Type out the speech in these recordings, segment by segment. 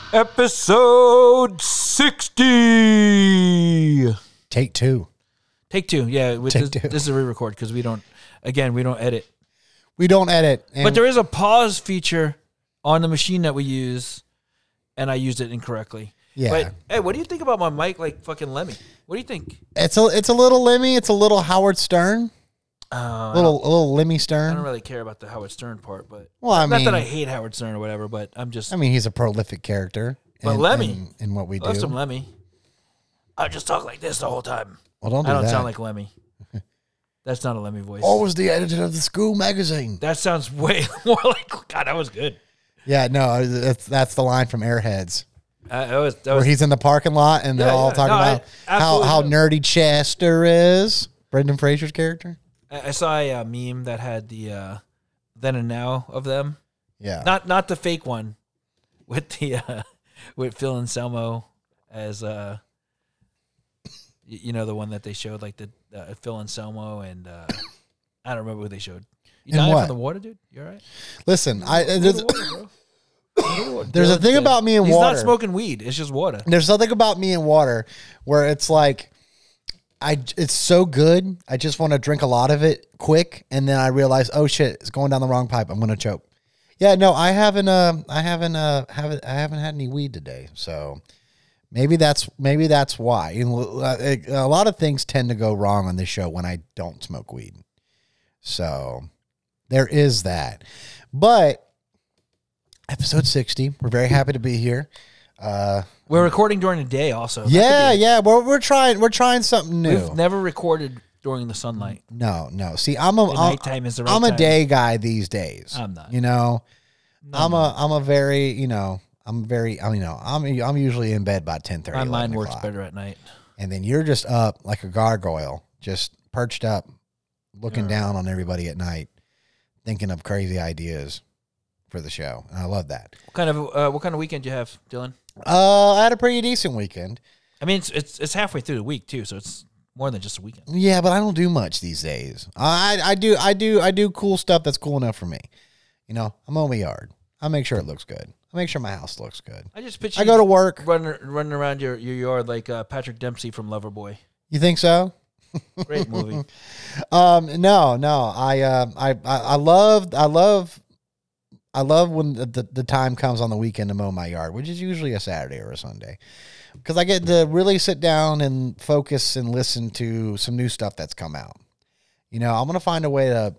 Episode 60. Take two. Take two. Yeah, Take two. This is a re-record because we don't edit. We don't edit. But there is a pause feature on the machine that we use, and I used it incorrectly. Yeah. But hey, what do you think about my mic like fucking Lemmy? What do you think? It's a little Lemmy. It's a little Howard Stern. A little Lemmy I Stern. don't really care about the Howard Stern part, but Well, not that I hate Howard Stern or whatever, but I'm just. I mean, he's a prolific character. But Lemmy, in what we I love do. some Lemmy. I just talk like this the whole time. Well, don't do I don't that. sound like Lemmy. That's not a Lemmy voice. Always the editor of the school magazine. That sounds way more like. God, that was good. Yeah, no, that's the line from Airheads. That was Where he's in the parking lot and they're all talking about how nerdy Chester is. Brendan Fraser's character. I saw a meme that had the then and now of them. Yeah. Not the fake one with the with Phil and Selmo as you know, the one that they showed, like the Phil and Selmo and I don't remember who they showed. You And dying what? from the water, dude? You all right? Listen, There's there's a thing about me and He's water. not smoking weed. It's just water. There's something about me and water where it's like it's so good. I just want to drink a lot of it quick, and then I realize, oh shit, it's going down the wrong pipe. I'm gonna choke. Yeah, no, I haven't had any weed today, so maybe that's why. You know, a lot of things tend to go wrong on this show when I don't smoke weed. So there is that, but episode 60. We're very happy to be here. We're recording during the day, also. Yeah. We're trying something new. We've never recorded during the sunlight. No. See, Nighttime is the right I'm a time. day guy these days. I'm not. You know, No, I'm a very, you know, I'm usually in bed by 10:30. My mind 11 works o'clock. better at night. And then you're just up like a gargoyle, just perched up, looking down on everybody at night, thinking of crazy ideas for the show. And I love that. What kind of weekend do you have, Dylan? I had a pretty decent weekend. I mean, it's halfway through the week too, so it's more than just a weekend. Yeah, but I don't do much these days. I do cool stuff that's cool enough for me. You know, I mow my yard. I make sure it looks good. I make sure my house looks good. I just picture I go to work. running around your yard like Patrick Dempsey from Loverboy. You think so? Great movie. No. I love when the time comes on the weekend to mow my yard, which is usually a Saturday or a Sunday, because I get to really sit down and focus and listen to some new stuff that's come out. You know, I'm gonna find a way to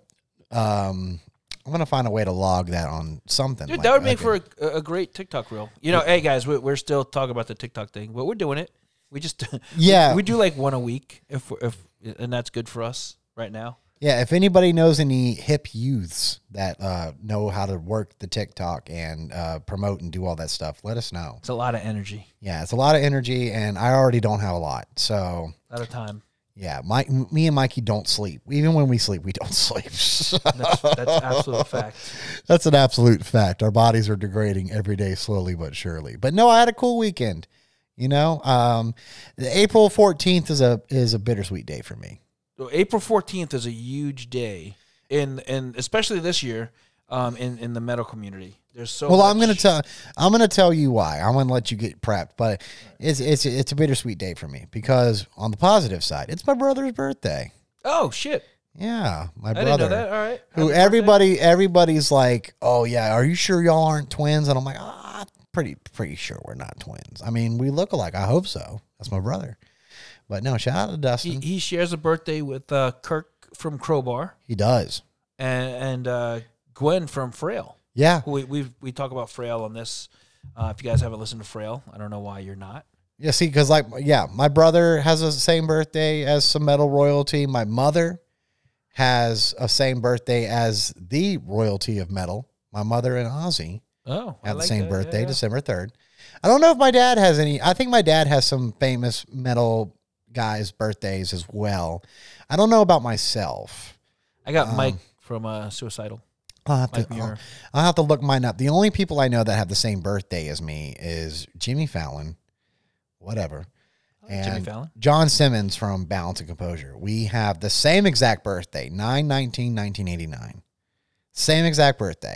log that on something. Dude, that would make for a great TikTok reel. You know, hey guys, we're still talking about the TikTok thing, but we're doing it. We just we do like one a week if and that's good for us right now. Yeah, if anybody knows any hip youths that know how to work the TikTok and promote and do all that stuff, let us know. It's a lot of energy. Yeah, it's a lot of energy, and I already don't have a lot. So A lot of time. yeah, me and Mikey don't sleep. Even when we sleep, we don't sleep. That's absolute fact. That's an absolute fact. Our bodies are degrading every day, slowly but surely. But no, I had a cool weekend. You know, the April 14th is a bittersweet day for me. So April 14th is a huge day in especially this year in the metal community. There's so well, much. I'm gonna tell you why. I'm gonna let you get prepped, but it's a bittersweet day for me because on the positive side, it's my brother's birthday. Oh shit. Yeah, my I brother. didn't know that. All right. Who Happy birthday. everybody's like, oh yeah, are you sure y'all aren't twins? And I'm like, pretty sure we're not twins. I mean, we look alike. I hope so. That's my brother. But no, shout out to Dustin. He shares a birthday with Kirk from Crowbar He does. and Gwen from Frail. Yeah. We talk about Frail on this. If you guys haven't listened to Frail, I don't know why you're not. Yeah, see, because my brother has the same birthday as some metal royalty. My mother has a same birthday as the royalty of metal. My mother and Ozzy have the same birthday, December 3rd. I don't know if my dad has any. I think my dad has some famous metal guys' birthdays as well. I don't know about myself. I got Mike from Suicidal. I'll have to look mine up. The only people I know that have the same birthday as me is Jimmy Fallon, whatever, and Jimmy Fallon? John Simmons from Balance and Composure. We have the same exact birthday, 9/19/1989. Same exact birthday.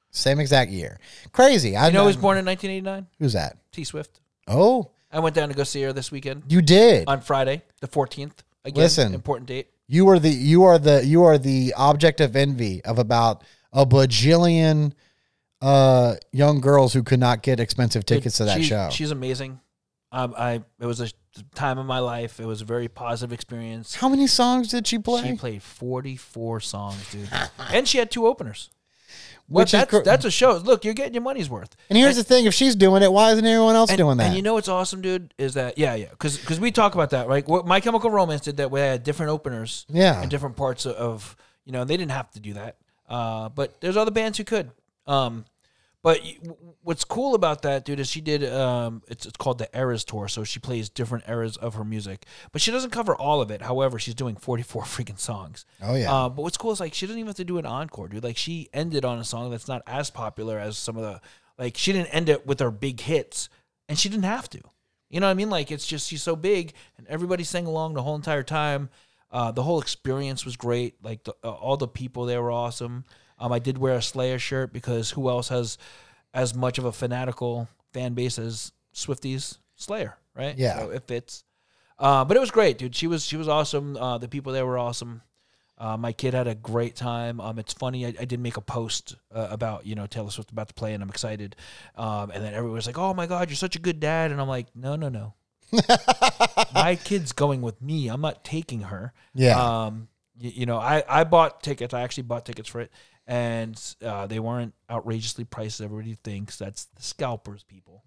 Same exact year. Crazy. I know he was born in 1989. Who's that? T Swift. Oh. I went down to go see her this weekend. You did? On Friday, the 14th. Again, listen, important date. You are the object of envy of about a bajillion young girls who could not get expensive tickets to that show. She's amazing. It was a time of my life. It was a very positive experience. How many songs did she play? She played 44 songs, dude. And she had 2 openers. That's a show. Look, you're getting your money's worth. And here's the thing: if she's doing it, why isn't everyone else doing that? And you know what's awesome, dude, is that because we talk about that, right? My Chemical Romance did that. We had different openers, in different parts of they didn't have to do that, but there's other bands who could. But what's cool about that, dude, is she did it's called the Eras Tour, so she plays different eras of her music, but she doesn't cover all of it. However, she's doing 44 freaking songs. Oh yeah. But what's cool is like she doesn't even have to do an encore, dude. Like she ended on a song that's not as popular as some of the she didn't end it with her big hits, and she didn't have to. You know what I mean? Like it's just she's so big, and everybody sang along the whole entire time. The whole experience was great. Like all the people there were awesome. I did wear a Slayer shirt because who else has as much of a fanatical fan base as Swifties? Slayer, right? Yeah. So it fits. But it was great, dude. She was awesome. The people there were awesome. My kid had a great time. It's funny. I did make a post about Taylor Swift about to play, and I'm excited. And then everyone was like, "Oh my God, you're such a good dad." And I'm like, "No. My kid's going with me. I'm not taking her." Yeah. I bought tickets. I actually bought tickets for it. And they weren't outrageously priced. Everybody thinks that's the scalpers, people.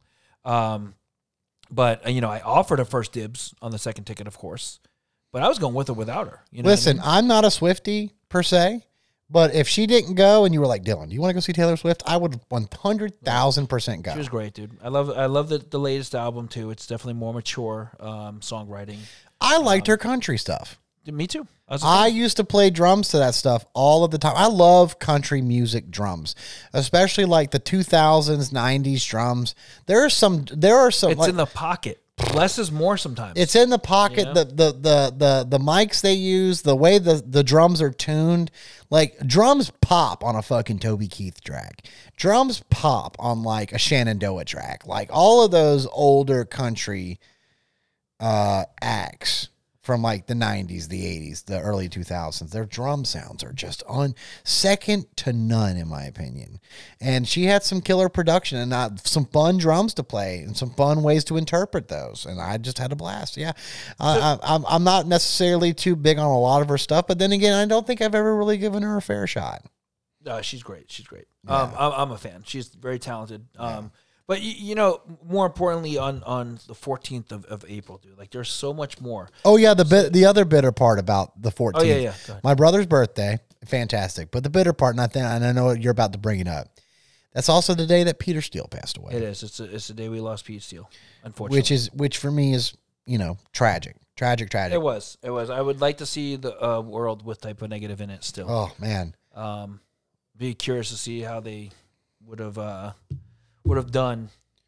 But I offered her first dibs on the second ticket, of course. But I was going with or without her. Listen, I'm not a Swiftie per se, but if she didn't go and you were like, Dylan, do you want to go see Taylor Swift? I would 100,000% go. She was great, dude. I love the latest album too. It's definitely more mature songwriting. I liked her country stuff. Me too. I used to play drums to that stuff all of the time. I love country music drums, especially like the 2000s, 90s drums. There are some. It's in the pocket. Less is more sometimes. It's in the pocket. The mics they use, the way the drums are tuned, like drums pop on a fucking Toby Keith track. Drums pop on like a Shenandoah track. Like all of those older country acts from like the 90s, the 80s, the early 2000s. Their drum sounds are just on second to none, in my opinion. And she had some killer production and some fun drums to play and some fun ways to interpret those. And I just had a blast. Yeah. I'm not necessarily too big on a lot of her stuff, but then again, I don't think I've ever really given her a fair shot. She's great. She's great. Yeah. I'm a fan. She's very talented. Yeah. But, more importantly, on the 14th of April, dude, like there's so much more. Oh, yeah, the other bitter part about the 14th. Oh, yeah. My brother's birthday, fantastic. But the bitter part, and I know you're about to bring it up, that's also the day that Peter Steele passed away. It is. It's the day we lost Pete Steele, unfortunately. Which for me is, tragic. Tragic. It was. I would like to see the world with Type O Negative in it still. Oh, man. Be curious to see how they would have done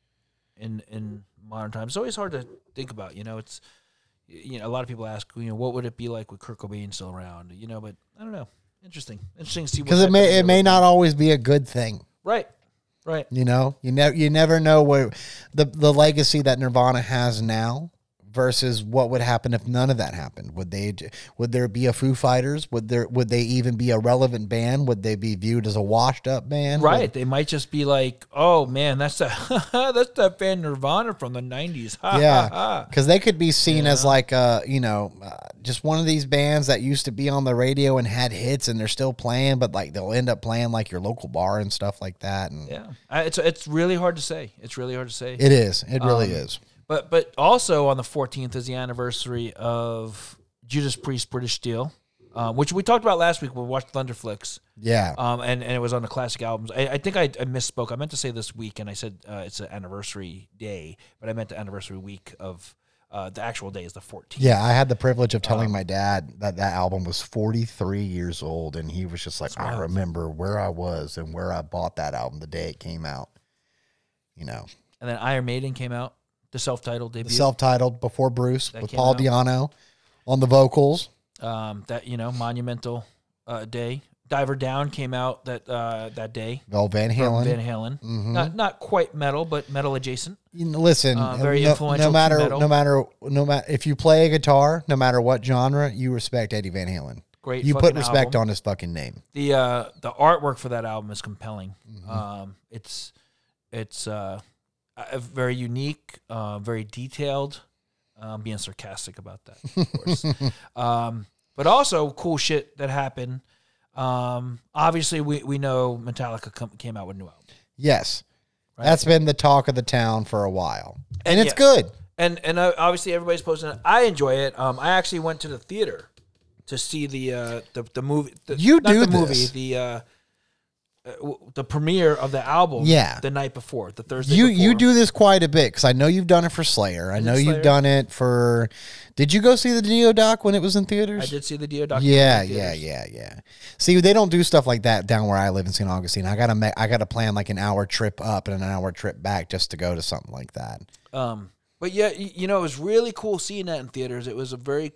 in modern times. It's always hard to think about, it's, a lot of people ask, what would it be like with Kurt Cobain still around, but I don't know. Interesting to see. Because it may not always be a good thing. Right. You never know where the legacy that Nirvana has now versus what would happen if none of that happened. Would there be a Foo Fighters? Would they even be a relevant band? Would they be viewed as a washed up band? Right. They might just be like, oh man, that's that band Nirvana from the 90s. Yeah. Because they could be seen as like just one of these bands that used to be on the radio and had hits and they're still playing, but like they'll end up playing like your local bar and stuff like that. And it's really hard to say. It's really hard to say. It is. It really is. But also on the 14th is the anniversary of Judas Priest, British Steel, which we talked about last week when we watched Thunderflicks. Yeah. And it was on the classic albums. I think I misspoke. I meant to say this week, and I said it's an anniversary day, but I meant the anniversary week of the actual day is the 14th. Yeah, I had the privilege of telling my dad that album was 43 years old, and he was just like, I remember where I was and where I bought that album the day it came out. And then Iron Maiden came out. The self-titled debut. The self-titled Before Bruce with Paul Di'Anno on the vocals. That monumental day Diver Down came out that day. Oh, Van From Halen. Van Halen. Not quite metal, but metal adjacent. Listen, very influential No matter, metal. no matter if you play a guitar, no matter what genre, you respect Eddie Van Halen. Great. You put fucking respect album. on his fucking name. The artwork for that album is compelling. It's very unique, very detailed. I'm being sarcastic about that, of course. But also cool shit that happened. Obviously, we know Metallica came out with a new album. Yes, Right. that's been the talk of the town for a while, and it's yeah. good. And obviously everybody's posting it. I enjoy it. I actually went to the theater to see the movie. You not do the movie, this. the premiere of the album. Yeah. The night before, the Thursday. You before. do this quite a bit because I know you've done it for Slayer. I know you've Slayer? done it for. Did you go see the Dio doc when it was in theaters? I did see the Dio documentary. Yeah, in yeah, theaters. yeah. See, they don't do stuff like that down where I live in St. Augustine. I gotta plan like an hour trip up and an hour trip back just to go to something like that. But yeah, it was really cool seeing that in theaters. It was a very,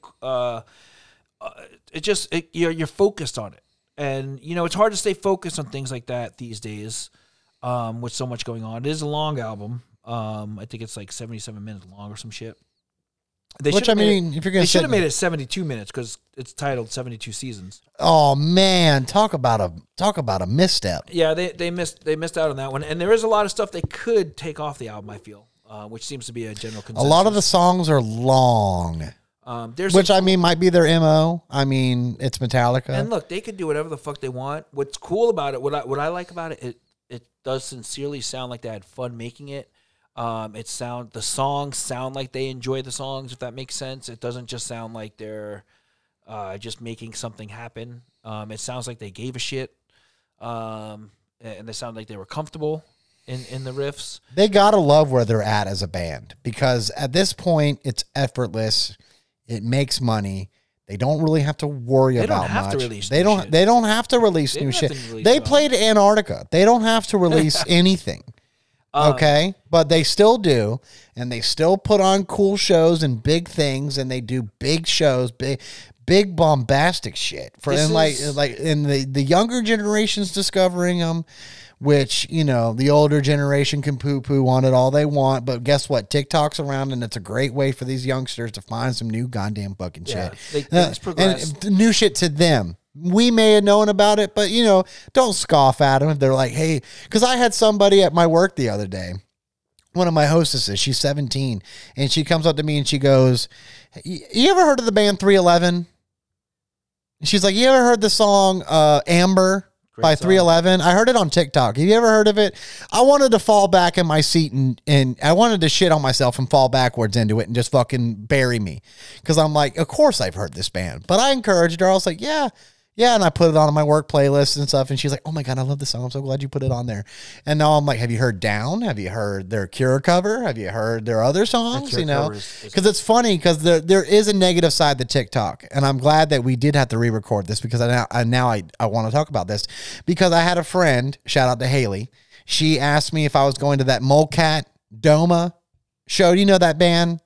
you're focused on it. And, it's hard to stay focused on things like that these days with so much going on. It is a long album. I think it's like 77 minutes long or some shit. If you're gonna, they should have made it 72 minutes because it's titled 72 Seasons. Oh man, talk about a misstep. Yeah, they missed out on that one. And there is a lot of stuff they could take off the album, I feel, which seems to be a general consensus. A lot of the songs are long. Which might be their MO. I mean, it's Metallica. And look, they could do whatever the fuck they want. What's cool about it, what I like about it, it does sincerely sound like they had fun making it. The songs sound like they enjoy the songs, if that makes sense. It doesn't just sound like they're just making something happen. It sounds like they gave a shit, and they sound like they were comfortable in the riffs. They gotta love where they're at as a band because at this point it's effortless. It makes money. They don't really have to worry about much. They don't have to release new shit. They played Antarctica. They don't have to release anything. Okay, but they still do, and they still put on cool shows and big things, and they do big shows, big bombastic shit the younger generation's discovering them, which the older generation can poo on it all they want, but guess what? TikTok's around, and it's a great way for these youngsters to find some new goddamn fucking shit. And new shit to them. We may have known about it, but don't scoff at them if they're like, hey, because I had somebody at my work the other day, one of my hostesses, she's 17, and she comes up to me and she goes, you ever heard of the band 311? She's like, you ever heard the song Amber by 311? I heard it on TikTok. Have you ever heard of it? I wanted to fall back in my seat and I wanted to shit on myself and fall backwards into it and just fucking bury me. Because I'm like, of course I've heard this band. But I encouraged her. I was like, yeah. And I put it on my work playlist and stuff. And she's like, oh my God, I love this song. I'm so glad you put it on there. And now I'm like, have you heard Down? Have you heard their Cure cover? Have you heard their other songs? Because it's funny because there is a negative side to TikTok. And I'm glad that we did have to re-record this because I want to talk about this. Because I had a friend, shout out to Haley. She asked me if I was going to that Molecat Doma show. Do you know that band?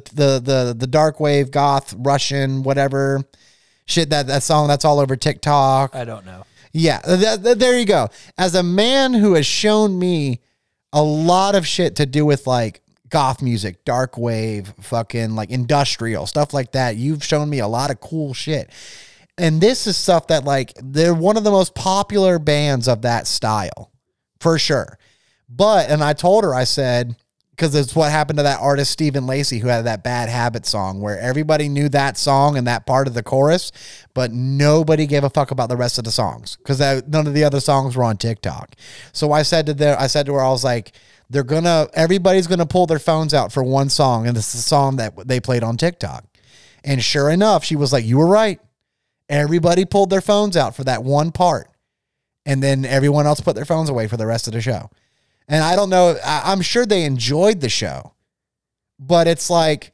The dark wave, goth, Russian, whatever shit, that song that's all over TikTok. I don't know. Yeah, there you go. As a man who has shown me a lot of shit to do with like goth music, dark wave, fucking like industrial stuff like that, you've shown me a lot of cool shit. And this is stuff that like they're one of the most popular bands of that style for sure. And I told her, I said, because it's what happened to that artist Stephen Lacey who had that Bad Habit song where everybody knew that song and that part of the chorus, but nobody gave a fuck about the rest of the songs because none of the other songs were on TikTok. So I said to her, I was like, everybody's gonna pull their phones out for one song, and it's the song that they played on TikTok. And sure enough, she was like, you were right. Everybody pulled their phones out for that one part, and then everyone else put their phones away for the rest of the show. And I don't know, I'm sure they enjoyed the show, but it's like,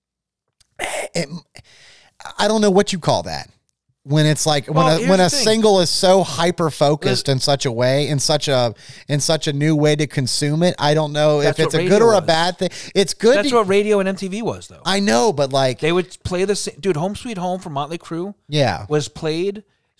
I don't know what you call that. When it's like, when a single is so hyper-focused in such a way, in such a new way to consume it, I don't know if it's a good or a bad thing. It's good. That's what radio and MTV was, though. I know, but like... They would play the same... Dude, Home Sweet Home from Motley Crue was played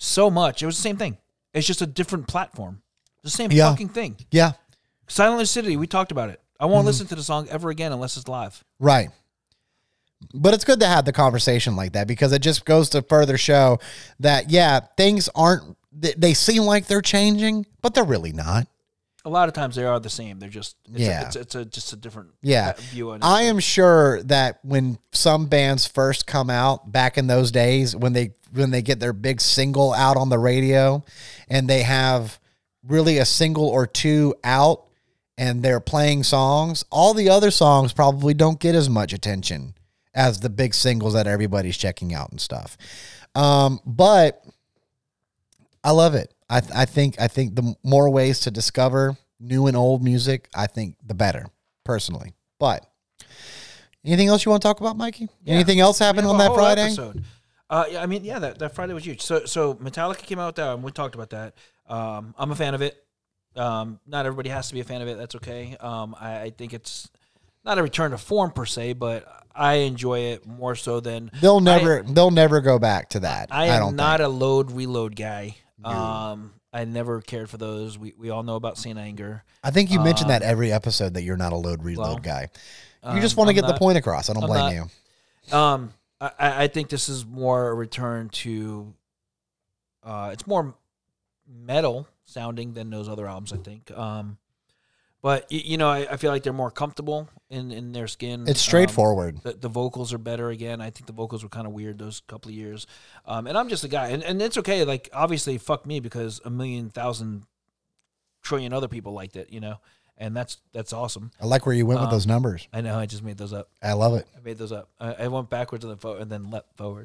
so much. It was the same thing. It's just a different platform. The same Yeah. fucking thing. Yeah. Silent Lucidity, we talked about it. I won't listen to the song ever again unless it's live. Right. But it's good to have the conversation like that because it just goes to further show that, yeah, things aren't, they seem like they're changing, but they're really not. A lot of times they are the same. They're just, it's just a different view on it. I am sure that when some bands first come out back in those days, when they get their big single out on the radio and they have really a single or two out and they're playing songs, all the other songs probably don't get as much attention as the big singles that everybody's checking out and stuff. But I love it. I think the more ways to discover new and old music, I think the better, personally. But anything else you want to talk about, Mikey? Yeah. Anything else happened on that Friday? Episode. That Friday was huge. So Metallica came out with that, and we talked about that. I'm a fan of it. Not everybody has to be a fan of it. That's okay. I think it's not a return to form per se, but I enjoy it more so than they'll never go back to that. I am not a load reload guy. I never cared for those. We all know about Saint Anger. I think you mentioned that every episode that you're not a load reload guy. You just want to get the point across. I don't blame you. I think this is more a return to. It's more metal sounding than those other albums, I think. But I feel like they're more comfortable in their skin. It's straightforward. The vocals are better again. I think the vocals were kind of weird those couple of years. And I'm just a guy, and it's okay. Like obviously, fuck me because 1,000,000 trillion other people liked it, and that's awesome. I like where you went with those numbers. I know. I just made those up. I love it. I made those up. I went backwards and then leapt forward.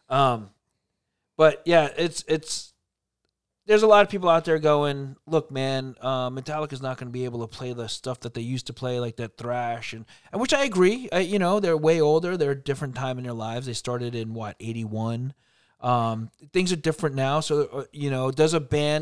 But yeah, it's. There's a lot of people out there going, look, man, Metallica's not going to be able to play the stuff that they used to play, like that thrash, and which I agree. They're way older. They're a different time in their lives. They started in, 81? Things are different now. So, is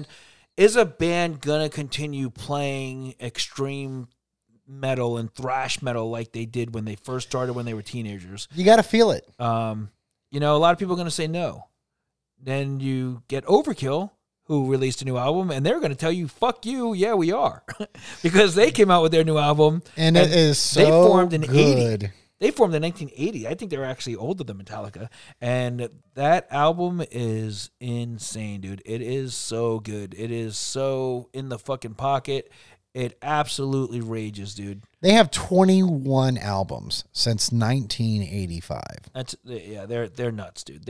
a band going to continue playing extreme metal and thrash metal like they did when they first started when they were teenagers? You got to feel it. A lot of people are going to say no. Then you get Overkill, who released a new album, and they're going to tell you, fuck you, yeah, we are. Because they came out with their new album. And it is so they formed in good. 80. They formed in 1980. I think they were actually older than Metallica. And that album is insane, dude. It is so good. It is so in the fucking pocket. It absolutely rages, dude. They have 21 albums since 1985. They're nuts, dude.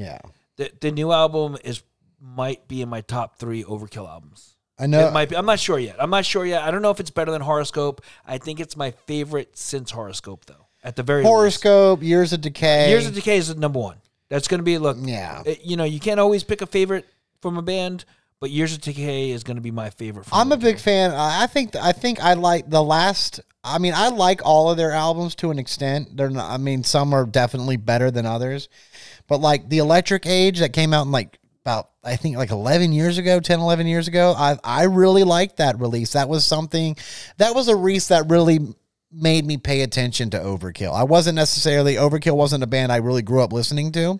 The new album might be in my top 3 Overkill albums. I know. It might be. I'm not sure yet. I don't know if it's better than Horoscope. I think it's my favorite since Horoscope, though. At the very Horoscope, least. Years of Decay. Years of Decay is number 1. That's going to be, look, yeah. You can't always pick a favorite from a band, but Years of Decay is going to be my favorite. I'm a big fan. I think I like the last. I mean, I like all of their albums to an extent. They're not. I mean, some are definitely better than others, but like the Electric Age that came out in about, I think 11 years ago, 10, 11 years ago. I really liked that release. That was a release that really made me pay attention to Overkill. Overkill wasn't a band I really grew up listening to.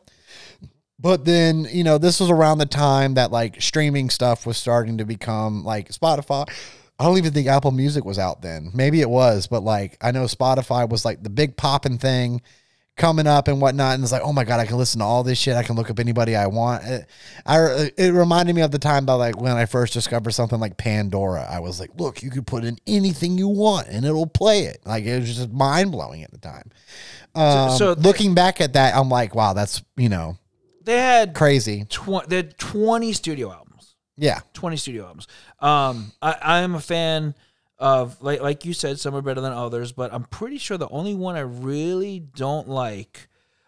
But then, this was around the time that streaming stuff was starting to become Spotify. I don't even think Apple Music was out then. Maybe it was, but I know Spotify was the big popping thing coming up and whatnot, and it's oh my god, I can listen to all this shit. I can look up anybody I want. It reminded me of the time about when I first discovered something like Pandora. I was look, you could put in anything you want and it'll play it. It was just mind blowing at the time. So looking back at that, I'm wow, that's they had crazy. They had 20 studio albums. Yeah, 20 studio albums. I am a fan of, like you said, some are better than others, but I'm pretty sure the only one I really don't like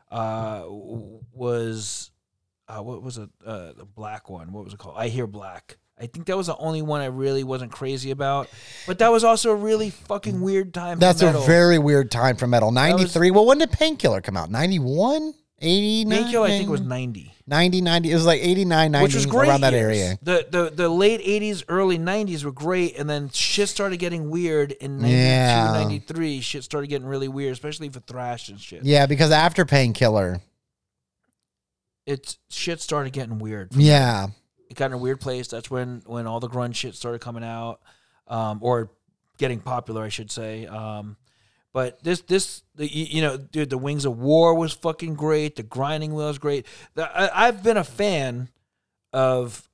was what was it? The black one. What was it called? I Hear Black. I think that was the only one I really wasn't crazy about. But that was also a really fucking weird time That's for metal. A very weird time for metal. 93. Well, when did Painkiller come out? 91? 89? Painkiller, I think, was 90. 90. It was 89, 90, which was great around that years. area. The late 80s, early 90s were great, and then shit started getting weird in 92, 93. Shit started getting really weird, especially for thrash and shit. Yeah, because after Painkiller, it's shit started getting weird. Yeah. It got in a weird place. That's when all the grunge shit started coming out, or getting popular, I should say. But dude, the Wings of War was fucking great. The Grinding Wheel was great. I've been a fan of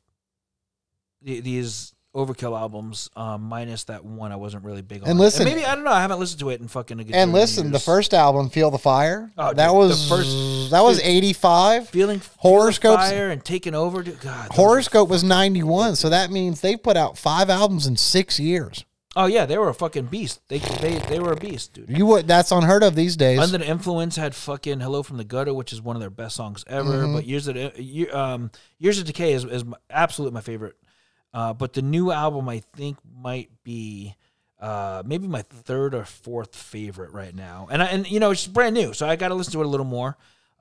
these Overkill albums, minus that one I wasn't really big on. And listen, maybe I don't know. I haven't listened to it in fucking a good and listen, years. the first album, Feel the Fire, Oh, that dude, was that was 85. feeling Horoscopes- fire and taking over. Dude, God, those Horoscope was 91, so that means they put out 5 albums in 6 years. Oh yeah, they were a fucking beast. They were a beast, dude. That's unheard of these days. Under the Influence had fucking Hello from the Gutter, which is one of their best songs ever. But Years of Decay is absolutely my favorite. But the new album I think might be maybe my 3rd or 4th favorite right now. And it's brand new, so I got to listen to it a little more.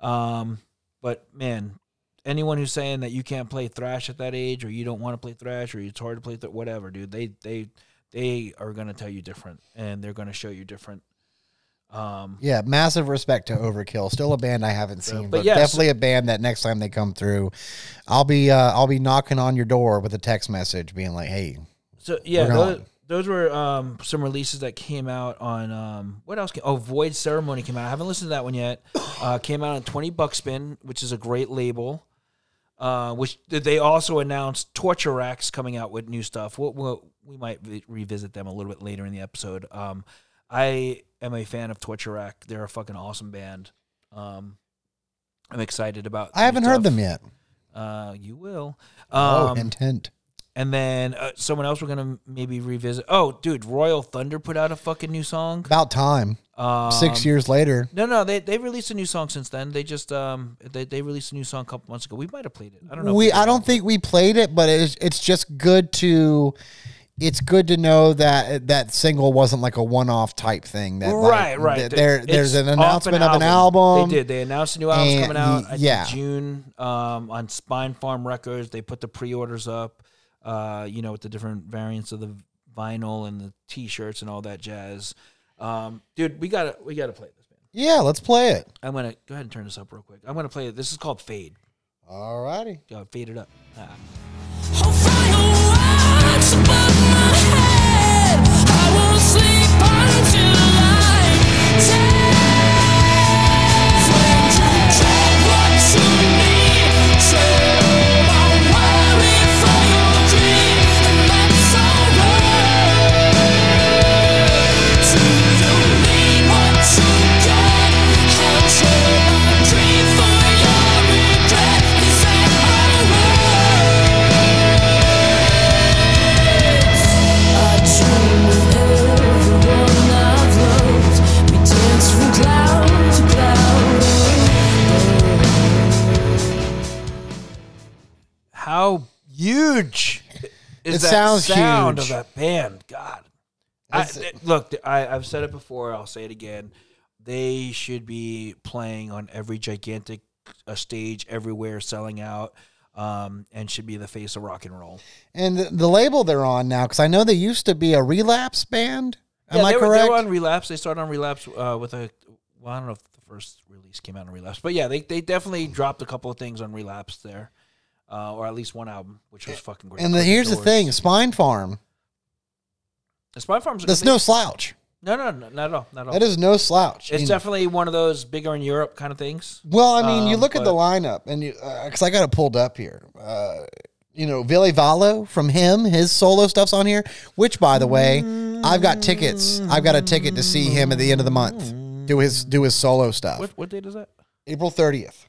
But man, anyone who's saying that you can't play thrash at that age, or you don't want to play thrash, or it's hard to play whatever, dude, they are going to tell you different, and they're going to show you different. Yeah, massive respect to Overkill. Still a band I haven't seen, but yeah, definitely a band that next time they come through, I'll be knocking on your door with a text message being like, "Hey." So yeah, those were some releases that came out on what else? Void Ceremony came out. I haven't listened to that one yet. Came out on 20 Buckspin, which is a great label. Which they also announced Torture Racks coming out with new stuff. We might revisit them a little bit later in the episode. I am a fan of Torture Rack. They're a fucking awesome band. I'm excited about. I haven't heard them yet. You will. Hint. And then someone else we're gonna maybe revisit. Oh, dude, Royal Thunder put out a fucking new song. About time. 6 years later. No, they released a new song since then. They just they released a new song a couple months ago. We might have played it. I don't know. I don't think we played it, but it's just good to. It's good to know that single wasn't like a one-off type thing. That right. There's an announcement of an album. They did. They announced a new album coming out in June on Spine Farm Records. They put the pre-orders up, with the different variants of the vinyl and the T-shirts and all that jazz. Dude, we gotta play this, man. Yeah, let's play it. I'm gonna go ahead and turn this up real quick. I'm gonna play it. This is called Fade. All righty. Go fade it up. How huge is that sound of that band? God. I've said it before. I'll say it again. They should be playing on every gigantic stage everywhere, selling out, and should be the face of rock and roll. And the label they're on now, because I know they used to be a Relapse band. Am I correct? They were on Relapse. They started on Relapse with I don't know if the first release came out on Relapse, but yeah, they definitely dropped a couple of things on Relapse there. Or at least one album, which was fucking great. And here's the thing, Spine Farm. The Spine Farm's that's no slouch. No, not at all. That is no slouch. It's definitely one of those bigger in Europe kind of things. Well, I mean, you look at the lineup, and because I got it pulled up here. Ville Valo from his solo stuff's on here, which, by the way, I've got tickets. I've got a ticket to see him at the end of the month. Do his solo stuff. What date is that? April 30th.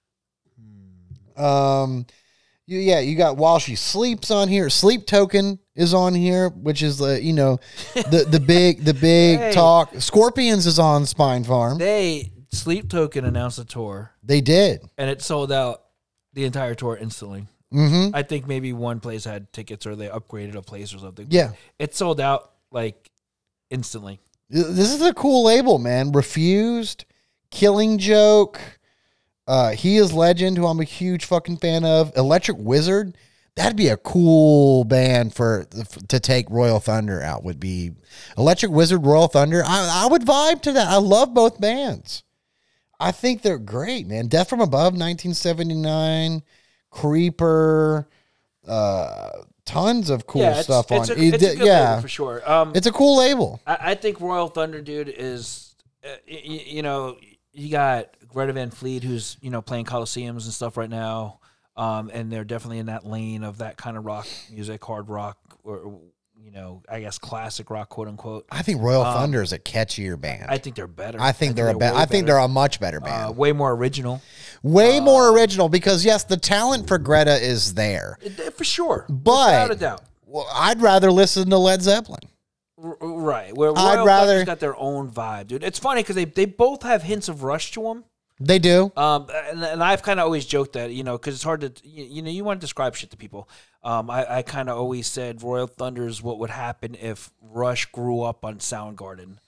You got While She Sleeps on here. Sleep Token is on here, which is the big hey. talk. Scorpions is on Spine Farm. Sleep Token announced a tour. They did, and it sold out the entire tour instantly. Mm-hmm. I think maybe one place had tickets, or they upgraded a place or something. Yeah, it sold out like instantly. This is a cool label, man. Refused, Killing Joke. He Is Legend, who I'm a huge fucking fan of. Electric Wizard, that'd be a cool band to take Royal Thunder out. Would be Electric Wizard, Royal Thunder. I would vibe to that. I love both bands. I think they're great, man. Death from Above, 1979, Creeper, tons of cool stuff on. It's a good label for sure. It's a cool label. I think Royal Thunder, dude, is you know, you got Greta Van Fleet, who's playing Coliseums and stuff right now, and they're definitely in that lane of that kind of rock music, hard rock, or I guess classic rock, quote unquote. I think Royal Thunder is a catchier band. I think they're better. I think they're a much better band. Way more original. Way more original because yes, the talent for Greta is there for sure, but without a doubt. Well, I'd rather listen to Led Zeppelin. Right. Where Royal Thunder's got their own vibe, dude. It's funny because they both have hints of Rush to them. They do. And I've kind of always joked that, because it's hard to, you want to describe shit to people. I kind of always said Royal Thunder's what would happen if Rush grew up on Soundgarden.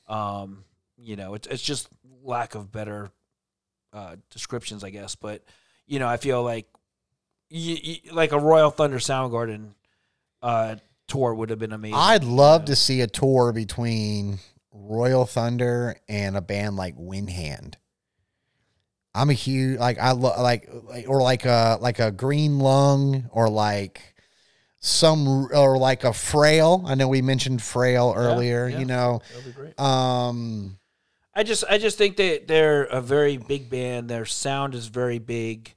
It's just lack of better descriptions, I guess. But, I feel like like a Royal Thunder Soundgarden tour would have been amazing. I'd love to see a tour between Royal Thunder and a band like Windhand. I'm a huge like a Green Lung or like a Frail. I know we mentioned Frail earlier. Yeah, that'd be great. I just think they're a very big band. Their sound is very big.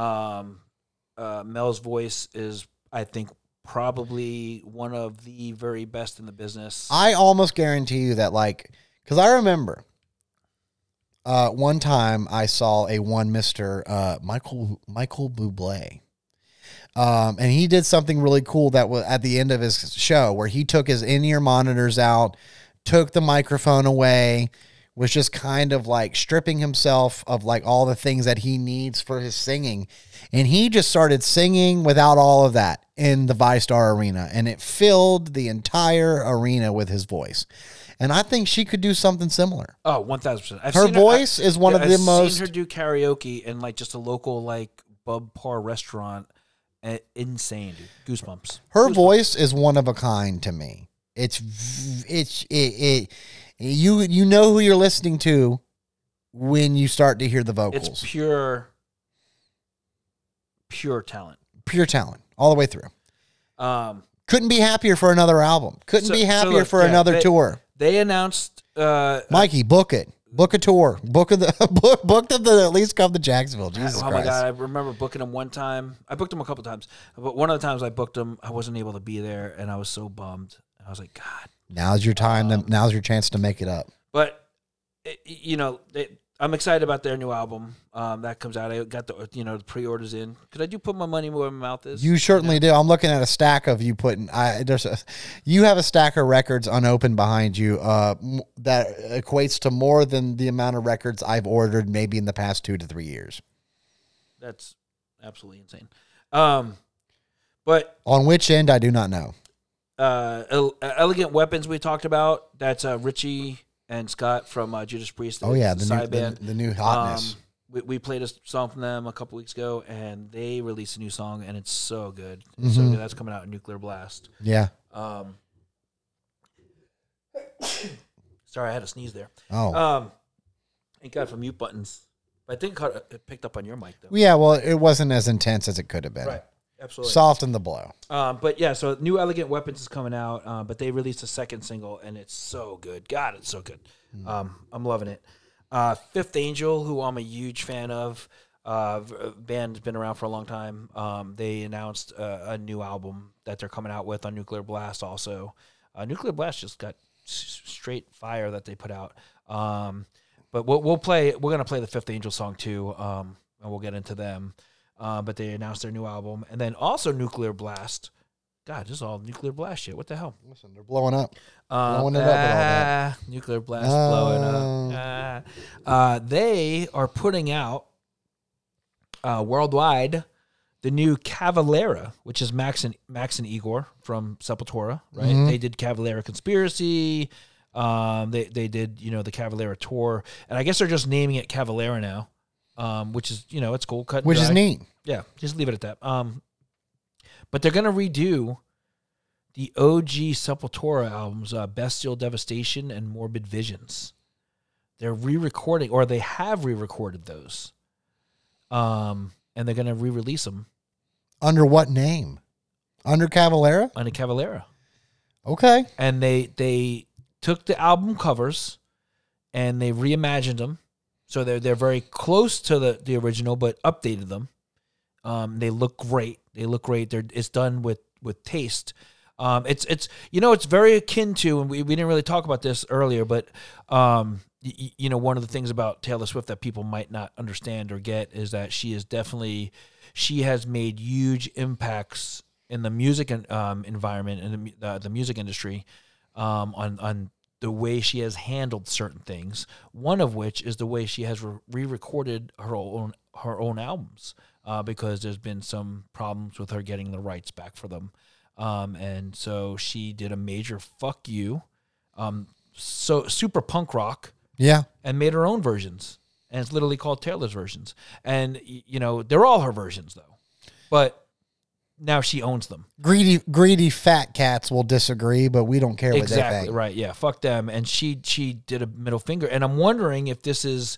Mel's voice is, I think, probably one of the very best in the business. I almost guarantee you that, because I remember one time I saw a one Mr. Michael Bublé. And he did something really cool that was at the end of his show where he took his in-ear monitors out, took the microphone away, was just kind of like stripping himself of like all the things that he needs for his singing. And he just started singing without all of that in the ViStar Arena. And it filled the entire arena with his voice. And I think she could do something similar. Oh, 1,000%. Her voice is one of the most... I've seen her do karaoke in like just a local like Bub Par restaurant. Insane, dude. Goosebumps. Her voice is one of a kind to me. You know who you're listening to when you start to hear the vocals. It's pure talent. Pure talent all the way through. Couldn't be happier for another album. Couldn't be happier for another tour. They announced Mikey, book it. Book a tour. Book them to at least come to Jacksonville. Jesus Christ. My God. I remember booking them one time. I booked them a couple times. But one of the times I booked them, I wasn't able to be there, and I was so bummed. I was like, God. Now's your time. Now's your chance to make it up. But, I'm excited about their new album that comes out. I got the pre-orders in. Because I do put my money where my mouth is. You certainly do. I'm looking at a stack of you putting. You have a stack of records unopened behind you that equates to more than the amount of records I've ordered maybe in the past 2 to 3 years. That's absolutely insane. But on which end, I do not know. Elegant Weapons we talked about. That's Richie and Scott from Judas Priest. Oh yeah, the new hotness. We played a song from them a couple weeks ago, and they released a new song, and it's so good. It's so good. That's coming out in Nuclear Blast. Yeah. Sorry, I had a sneeze there. Oh. Thank God for mute buttons. But I think it picked up on your mic though. Yeah, well, it wasn't as intense as it could have been. Right. Absolutely. Soften the blow. But yeah, so New Elegant Weapons is coming out, but they released a second single, and it's so good. God, it's so good. I'm loving it. Fifth Angel, who I'm a huge fan of, band's been around for a long time. They announced a new album that they're coming out with on Nuclear Blast also. Nuclear Blast just got straight fire that they put out. But we're going to play the Fifth Angel song too, and we'll get into them. But they announced their new album. And then also Nuclear Blast. God, this is all Nuclear Blast shit. What the hell? Listen, they're blowing up. Blowing it up with all that. Nuclear Blast blowing up. They are putting out worldwide the new Cavalera, which is Max and Igor from Sepultura, right? Mm-hmm. They did Cavalera Conspiracy. They did, the Cavalera tour. And I guess they're just naming it Cavalera now. Which is, it's cool. Which is neat. Yeah, just leave it at that. But they're going to redo the OG Sepultura albums, Bestial Devastation and Morbid Visions. they're re-recording, or they have re-recorded those. And they're going to re-release them. Under what name? Under Cavalera? Under Cavalera. Okay. And they took the album covers and they reimagined them. So they're very close to the original, but updated them. They look great. It's done with taste. It's very akin to, and we didn't really talk about this earlier, but one of the things about Taylor Swift that people might not understand or get is that she has made huge impacts in the music environment and the music industry on the way she has handled certain things. One of which is the way she has re-recorded her own albums because there's been some problems with her getting the rights back for them. And so she did a major fuck you, so super punk rock, and made her own versions, and it's literally called Taylor's versions. And they're all her versions though, but now she owns them. Greedy fat cats will disagree, but we don't care what they think. Exactly right. Yeah, fuck them. And she did a middle finger, and I'm wondering if this is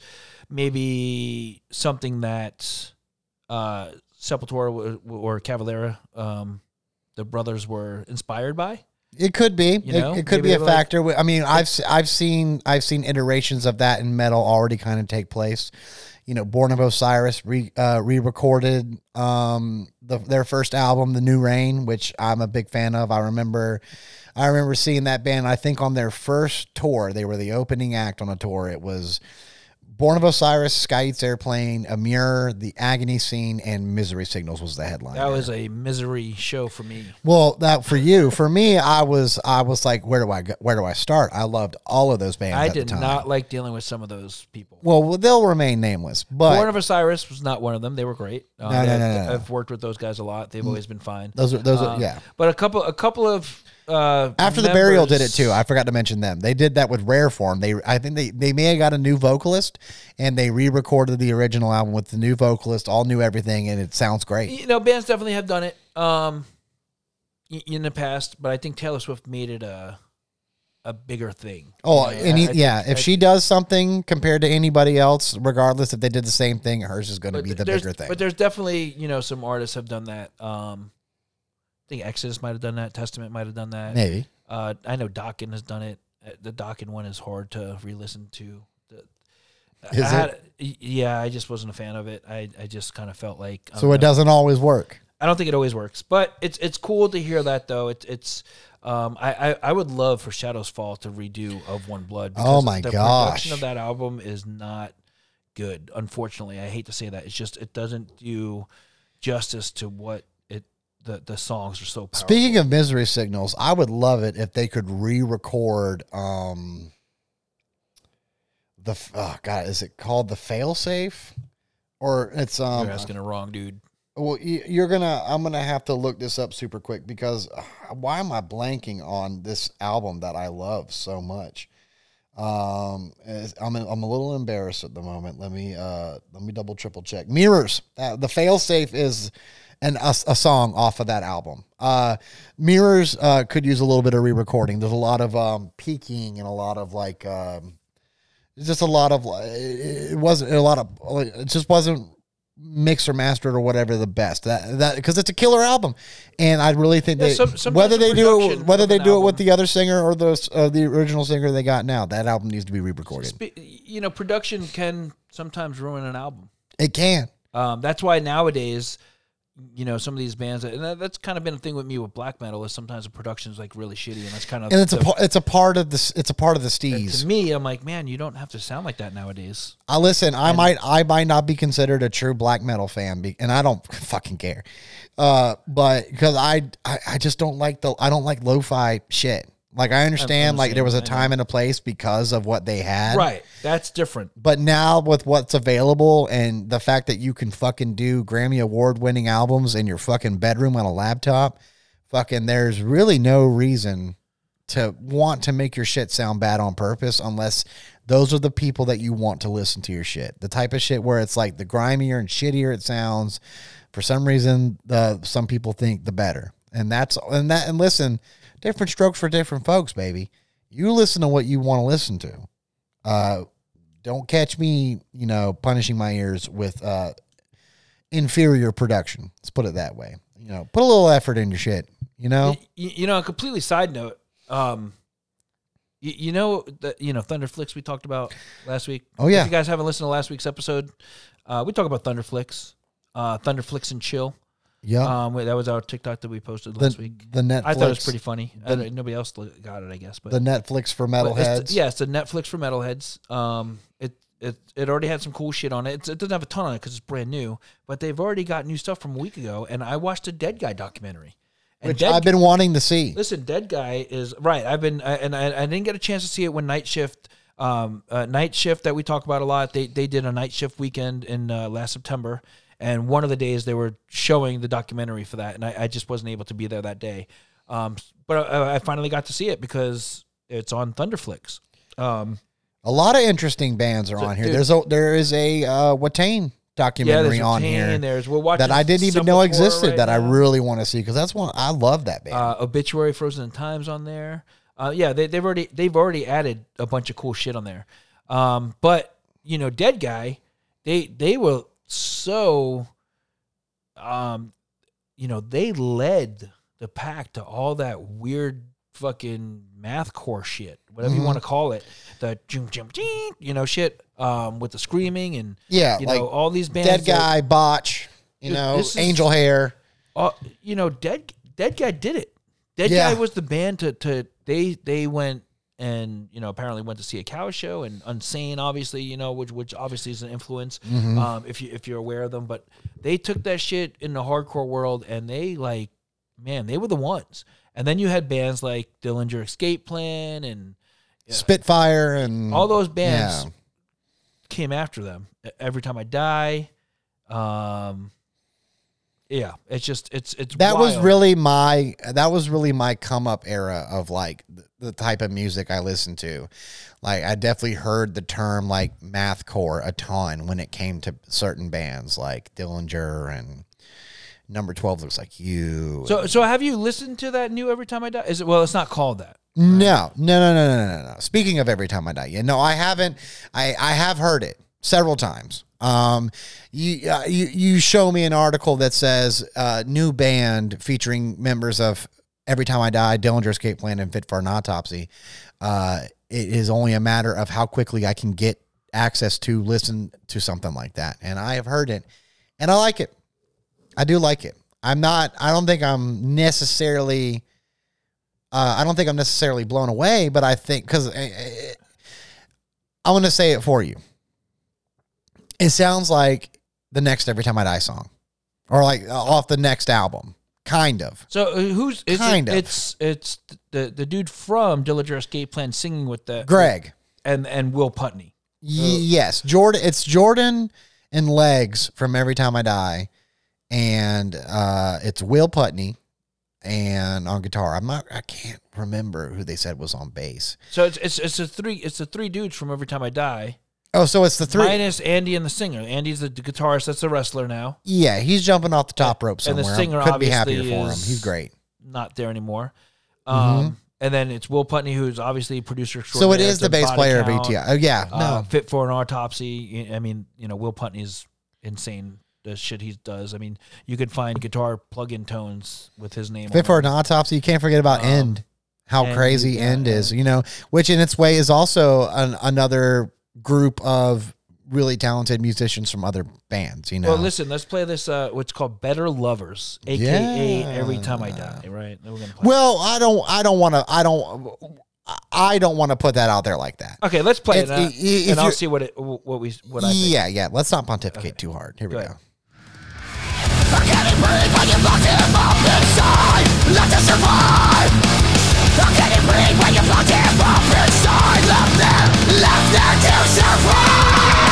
maybe something that Sepultura or Cavalera, the brothers, were inspired by. It could be. It could be a factor. I mean, I've seen iterations of that in metal already kind of take place. Born of Osiris re-recorded their first album, The New Rain, which I'm a big fan of. I remember seeing that band. I think on their first tour, they were the opening act on a tour. It was Born of Osiris, Sky Eats Airplane, Amir, The Agony Scene, and Misery Signals was the headline. That was a misery show for me. Well, that for you. For me, I was like, where do I go? Where do I start? I loved all of those bands. I did not like dealing with some of those people. Well, they'll remain nameless. But Born of Osiris was not one of them. They were great. No. I've worked with those guys a lot. They've always been fine. Those are yeah. But a couple of after the Burial did it too. I forgot to mention them. They did that with Rareform. I think they may have got a new vocalist, and they re-recorded the original album with the new vocalist, all new everything, and it sounds great. Bands definitely have done it in the past, but I think Taylor Swift made it a bigger thing. If she does something compared to anybody else, regardless if they did the same thing, hers is going to be the bigger thing. But there's definitely some artists have done that. I think Exodus might have done that. Testament might have done that. Maybe. I know Dokken has done it. The Dokken one is hard to re-listen to. I just wasn't a fan of it. I just kind of felt like... So it doesn't always work. I don't think it always works. But it's cool to hear that, though. I would love for Shadows Fall to redo Of One Blood. Oh, my gosh. The production of that album is not good, unfortunately. I hate to say that. It's just it doesn't do justice to what the songs are so powerful. Speaking of Misery Signals, I would love it if they could re-record is it called The Failsafe? Or it's You're asking the wrong dude. Well, I'm gonna have to look this up super quick because why am I blanking on this album that I love so much? I'm a little embarrassed at the moment. Let me double triple check. Mirrors. The Failsafe is a song off of that album. Mirrors could use a little bit of re-recording. There's a lot of peaking and a lot of it just wasn't mixed or mastered or whatever the best. That because it's a killer album, and I really think whether they do it with the other singer or the original singer they got now, that album needs to be re-recorded. Production can sometimes ruin an album. It can. That's why nowadays, some of these bands, and that's kind of been a thing with me with black metal, is sometimes the production is like really shitty, and that's kind of it's a part of the steez. To me, I'm like, man, you don't have to sound like that nowadays. I might not be considered a true black metal fan, and I don't fucking care, but because I just don't like lo-fi shit. Like, I understand, there was a time and a place because of what they had. Right. That's different. But now with what's available and the fact that you can fucking do Grammy Award-winning albums in your fucking bedroom on a laptop, there's really no reason to want to make your shit sound bad on purpose unless those are the people that you want to listen to your shit. The type of shit where it's like the grimier and shittier it sounds, for some reason, some people think the better. And listen... Different strokes for different folks, baby. You listen to what you want to listen to. don't catch me, punishing my ears with inferior production. Let's put it that way. Put a little effort in your shit. A completely side note. Thunderflix we talked about last week. Oh yeah. If you guys haven't listened to last week's episode, we talk about Thunderflix, Thunderflix and Chill. Yeah. That was our TikTok that we posted last week. The Netflix. I thought it was pretty funny. Nobody else got it, I guess. But the Netflix for metalheads. It's a Netflix for metalheads. It already had some cool shit on it. It doesn't have a ton on it because it's brand new, but they've already got new stuff from a week ago. And I watched a Dead Guy documentary, which I've been wanting to see. Listen, Dead Guy is right. I didn't get a chance to see it when Night Shift that we talk about a lot. They did a Night Shift weekend in last September. And one of the days they were showing the documentary for that, and I just wasn't able to be there that day. But I finally got to see it because it's on Thunderflix. A lot of interesting bands are on here. Dude, there is a Watain documentary on here that I didn't even know existed that I really want to see because that's one I love that band. Obituary, Frozen in Time's on there. They've already added a bunch of cool shit on there. But Dead Guy, they were so, they led the pack to all that weird fucking mathcore shit, whatever you want to call it, the shit, with the screaming and all these bands. Dead Guy, Botch, Angel Hair. Dead Guy did it. Dead Guy was the band they went and apparently went to see a Cow show and Unsane, obviously, which obviously is an influence, if you're aware of them. But they took that shit in the hardcore world and they they were the ones. And then you had bands like Dillinger Escape Plan and Spitfire and all those bands came after them. Every Time I Die. It's that wild. was really my come up era of like the type of music I listened to. Like I definitely heard the term like mathcore a ton when it came to certain bands like Dillinger and Number 12 Looks Like You. So have you listened to that new Every Time I Die? Is it? Well, it's not called that. Right? No. Speaking of Every Time I Die, I haven't. I have heard it several times. You show me an article that says new band featuring members of Every Time I Die, Dillinger Escape Plan, and Fit for an Autopsy. It is only a matter of how quickly I can get access to listen to something like that, and I have heard it, and I like it. I do like it. I don't think I'm necessarily blown away, but I think because I want to say it for you. It sounds like the next Every Time I Die song, or like off the next album, kind of. So It's the dude from Dillinger Escape Plan singing with the Greg and Will Putney. Yes, Jordan. It's Jordan and Legs from Every Time I Die, and it's Will Putney and on guitar. I can't remember who they said was on bass. So it's the three dudes from Every Time I Die. Oh, so it's the three minus Andy and the singer. Andy's the guitarist. That's the wrestler now. Yeah, he's jumping off the top rope somewhere. And the singer couldn't obviously be happier for him. He's great. Not there anymore. And then it's Will Putney, who's obviously producer. So it is the bass player of ETI. Oh yeah, no. Fit for an Autopsy. I mean, Will Putney's insane. The shit he does. I mean, you could find guitar plug-in tones with his name. Fit for an Autopsy. You can't forget about End. How crazy End is. Which in its way is also another group of really talented musicians from other bands, Well, listen, let's play this what's called Better Lovers, aka Every Time I Die, right? We're gonna play I don't want to put that out there like that. Okay, let's play it and I'll see what I think. Yeah, let's not pontificate too hard. Here we go. I can't breathe when you locked him up inside. Left to survive. I can't breathe when you locked him up inside. Left there to survive.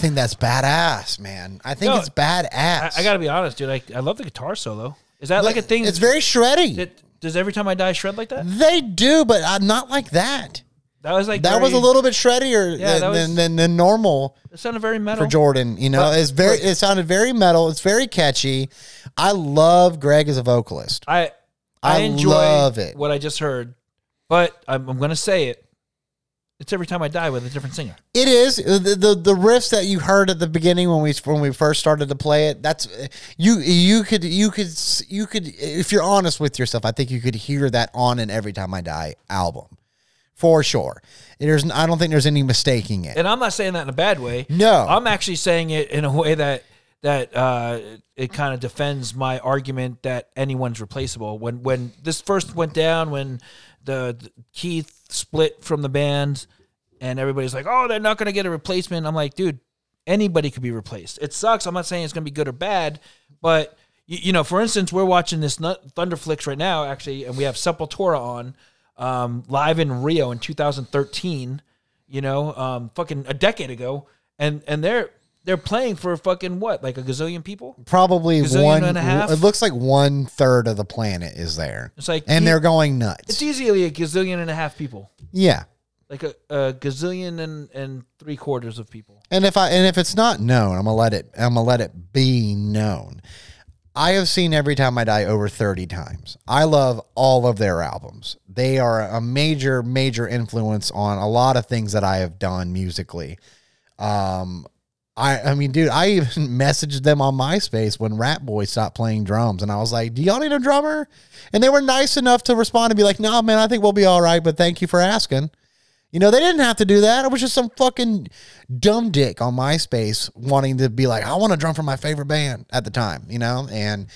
think that's badass, man. I think No, it's badass. I got to be honest, dude. I love the guitar solo. Is that like a thing? It's very shreddy. Does Every Time I Die shred like that? They do, but not like that. That was like That was a little bit shreddier Yeah, than normal It sounded very metal. for Jordan. You know, But- it sounded very metal. It's very catchy. I love Greg as a vocalist. I enjoy love it. what I just heard, but I'm going to say it. It's Every Time I Die with a different singer. It is the riffs that you heard at the beginning when we first started to play it. That's you could if you're honest with yourself, I think you could hear that on an Every Time I Die album for sure. I don't think there's any mistaking it. And I'm not saying that in a bad way. No. I'm actually saying it in a way that it kind of defends my argument that anyone's replaceable. When this first went down, when the Keith split from the band, and everybody's like, "Oh, they're not going to get a replacement." I'm like, dude, anybody could be replaced. It sucks. I'm not saying it's going to be good or bad, but you know, for instance, we're watching this Thunderflix right now, actually, and we have Sepultura on live in Rio in 2013. You know, fucking a decade ago, and they're playing for fucking what, like a gazillion people? Probably Gazillion one and a half? It looks like 1/3 of the planet is there. It's like and they're going nuts. It's easily a gazillion and a half people, Yeah. like a gazillion and 3/4 of people. And if it's not known, I'm gonna let it be known. I have seen Every Time I Die over 30 times. I love all of their albums. They are a major, major influence on a lot of things that I have done musically. I mean, dude, I even messaged them on MySpace when Rat Boy stopped playing drums, and I was like, "Do y'all need a drummer?" And they were nice enough to respond and be like, "No, man, I think we'll be all right, but thank you for asking." You know, they didn't have to do that. It was just some fucking dumb dick on MySpace wanting to be like, "I want to drum for my favorite band" at the time, you know? And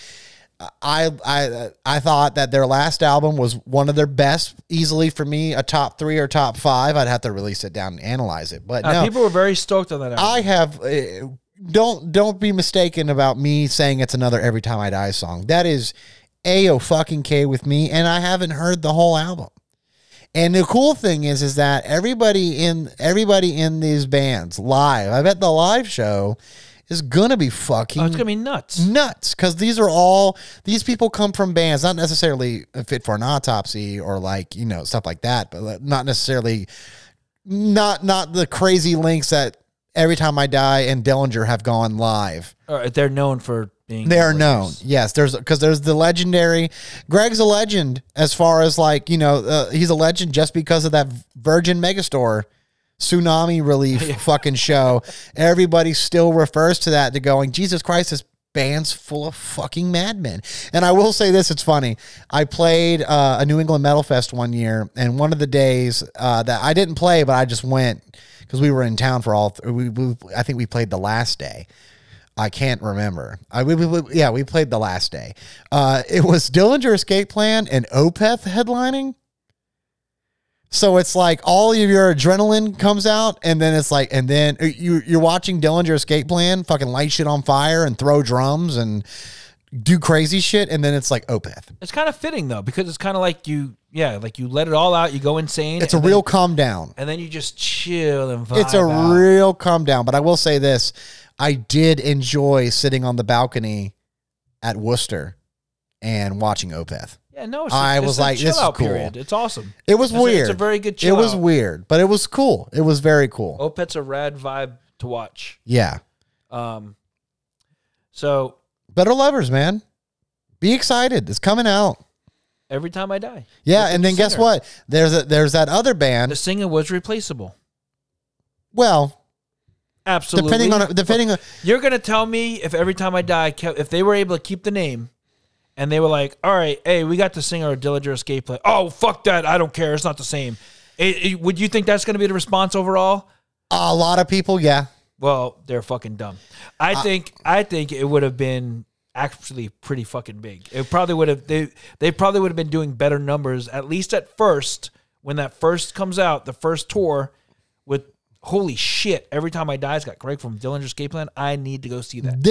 I thought that their last album was one of their best, easily for me, a top 3 or top 5. I'd have to really sit down and analyze it. But no, People were very stoked on that album. I have don't be mistaken about me saying it's another Every Time I Die song. That is A-O-fucking-K with me, and I haven't heard the whole album. And the cool thing is that everybody in these bands live, I bet the live show is gonna be fucking it's gonna be nuts. Because these people come from bands, not necessarily Fit for an Autopsy or like, you know, stuff like that, but not necessarily not the crazy links that Every Time I Die and Dillinger have gone live. They're known for being. They are known, yes. There's the legendary. Greg's a legend as far as like, you know, he's a legend just because of that Virgin Megastore Tsunami Relief fucking show. Everybody still refers to that, to going, Jesus Christ, this band's full of fucking madmen. And I will say this, it's funny. I played a New England Metal Fest one year, and one of the days that I didn't play, but I just went because we were in town for I think we played the last day. I can't remember. We played the last day. It was Dillinger Escape Plan and Opeth headlining. So it's like all of your adrenaline comes out, and then it's like, and then you're watching Dillinger Escape Plan fucking light shit on fire and throw drums and do crazy shit, and then it's like Opeth. It's kind of fitting though, because it's kind of like you let it all out, you go insane. It's a real calm down, and then you just chill and vibe. It's a real calm down. But I will say this: I did enjoy sitting on the balcony at Worcester and watching Opeth. Yeah, no, I was like, this is cool. Period. It's awesome. It was weird. It's a very good chill It was out. weird, but it was cool. It was very cool. Opeth's a rad vibe to watch. Yeah. So Better Lovers, man. Be excited. It's coming out. Every Time I Die. Yeah, Look at and the then guess singer. what? There's that other band. The singer was replaceable. Well, Absolutely. depending on You're gonna tell me if Every Time I Die, if they were able to keep the name, and they were like, "All right, hey, we got the singer of Dillinger Escape Plan." Oh, fuck that! I don't care. It's not the same. Would you think that's gonna be the response overall? a lot of people, yeah. Well, they're fucking dumb. I think it would have been actually pretty fucking big. It probably would have. They probably would have been doing better numbers, at least at first, when that first comes out, the first tour with. Holy shit! Every Time I Die's got Greg from Dillinger Escape Plan. I need to go see that.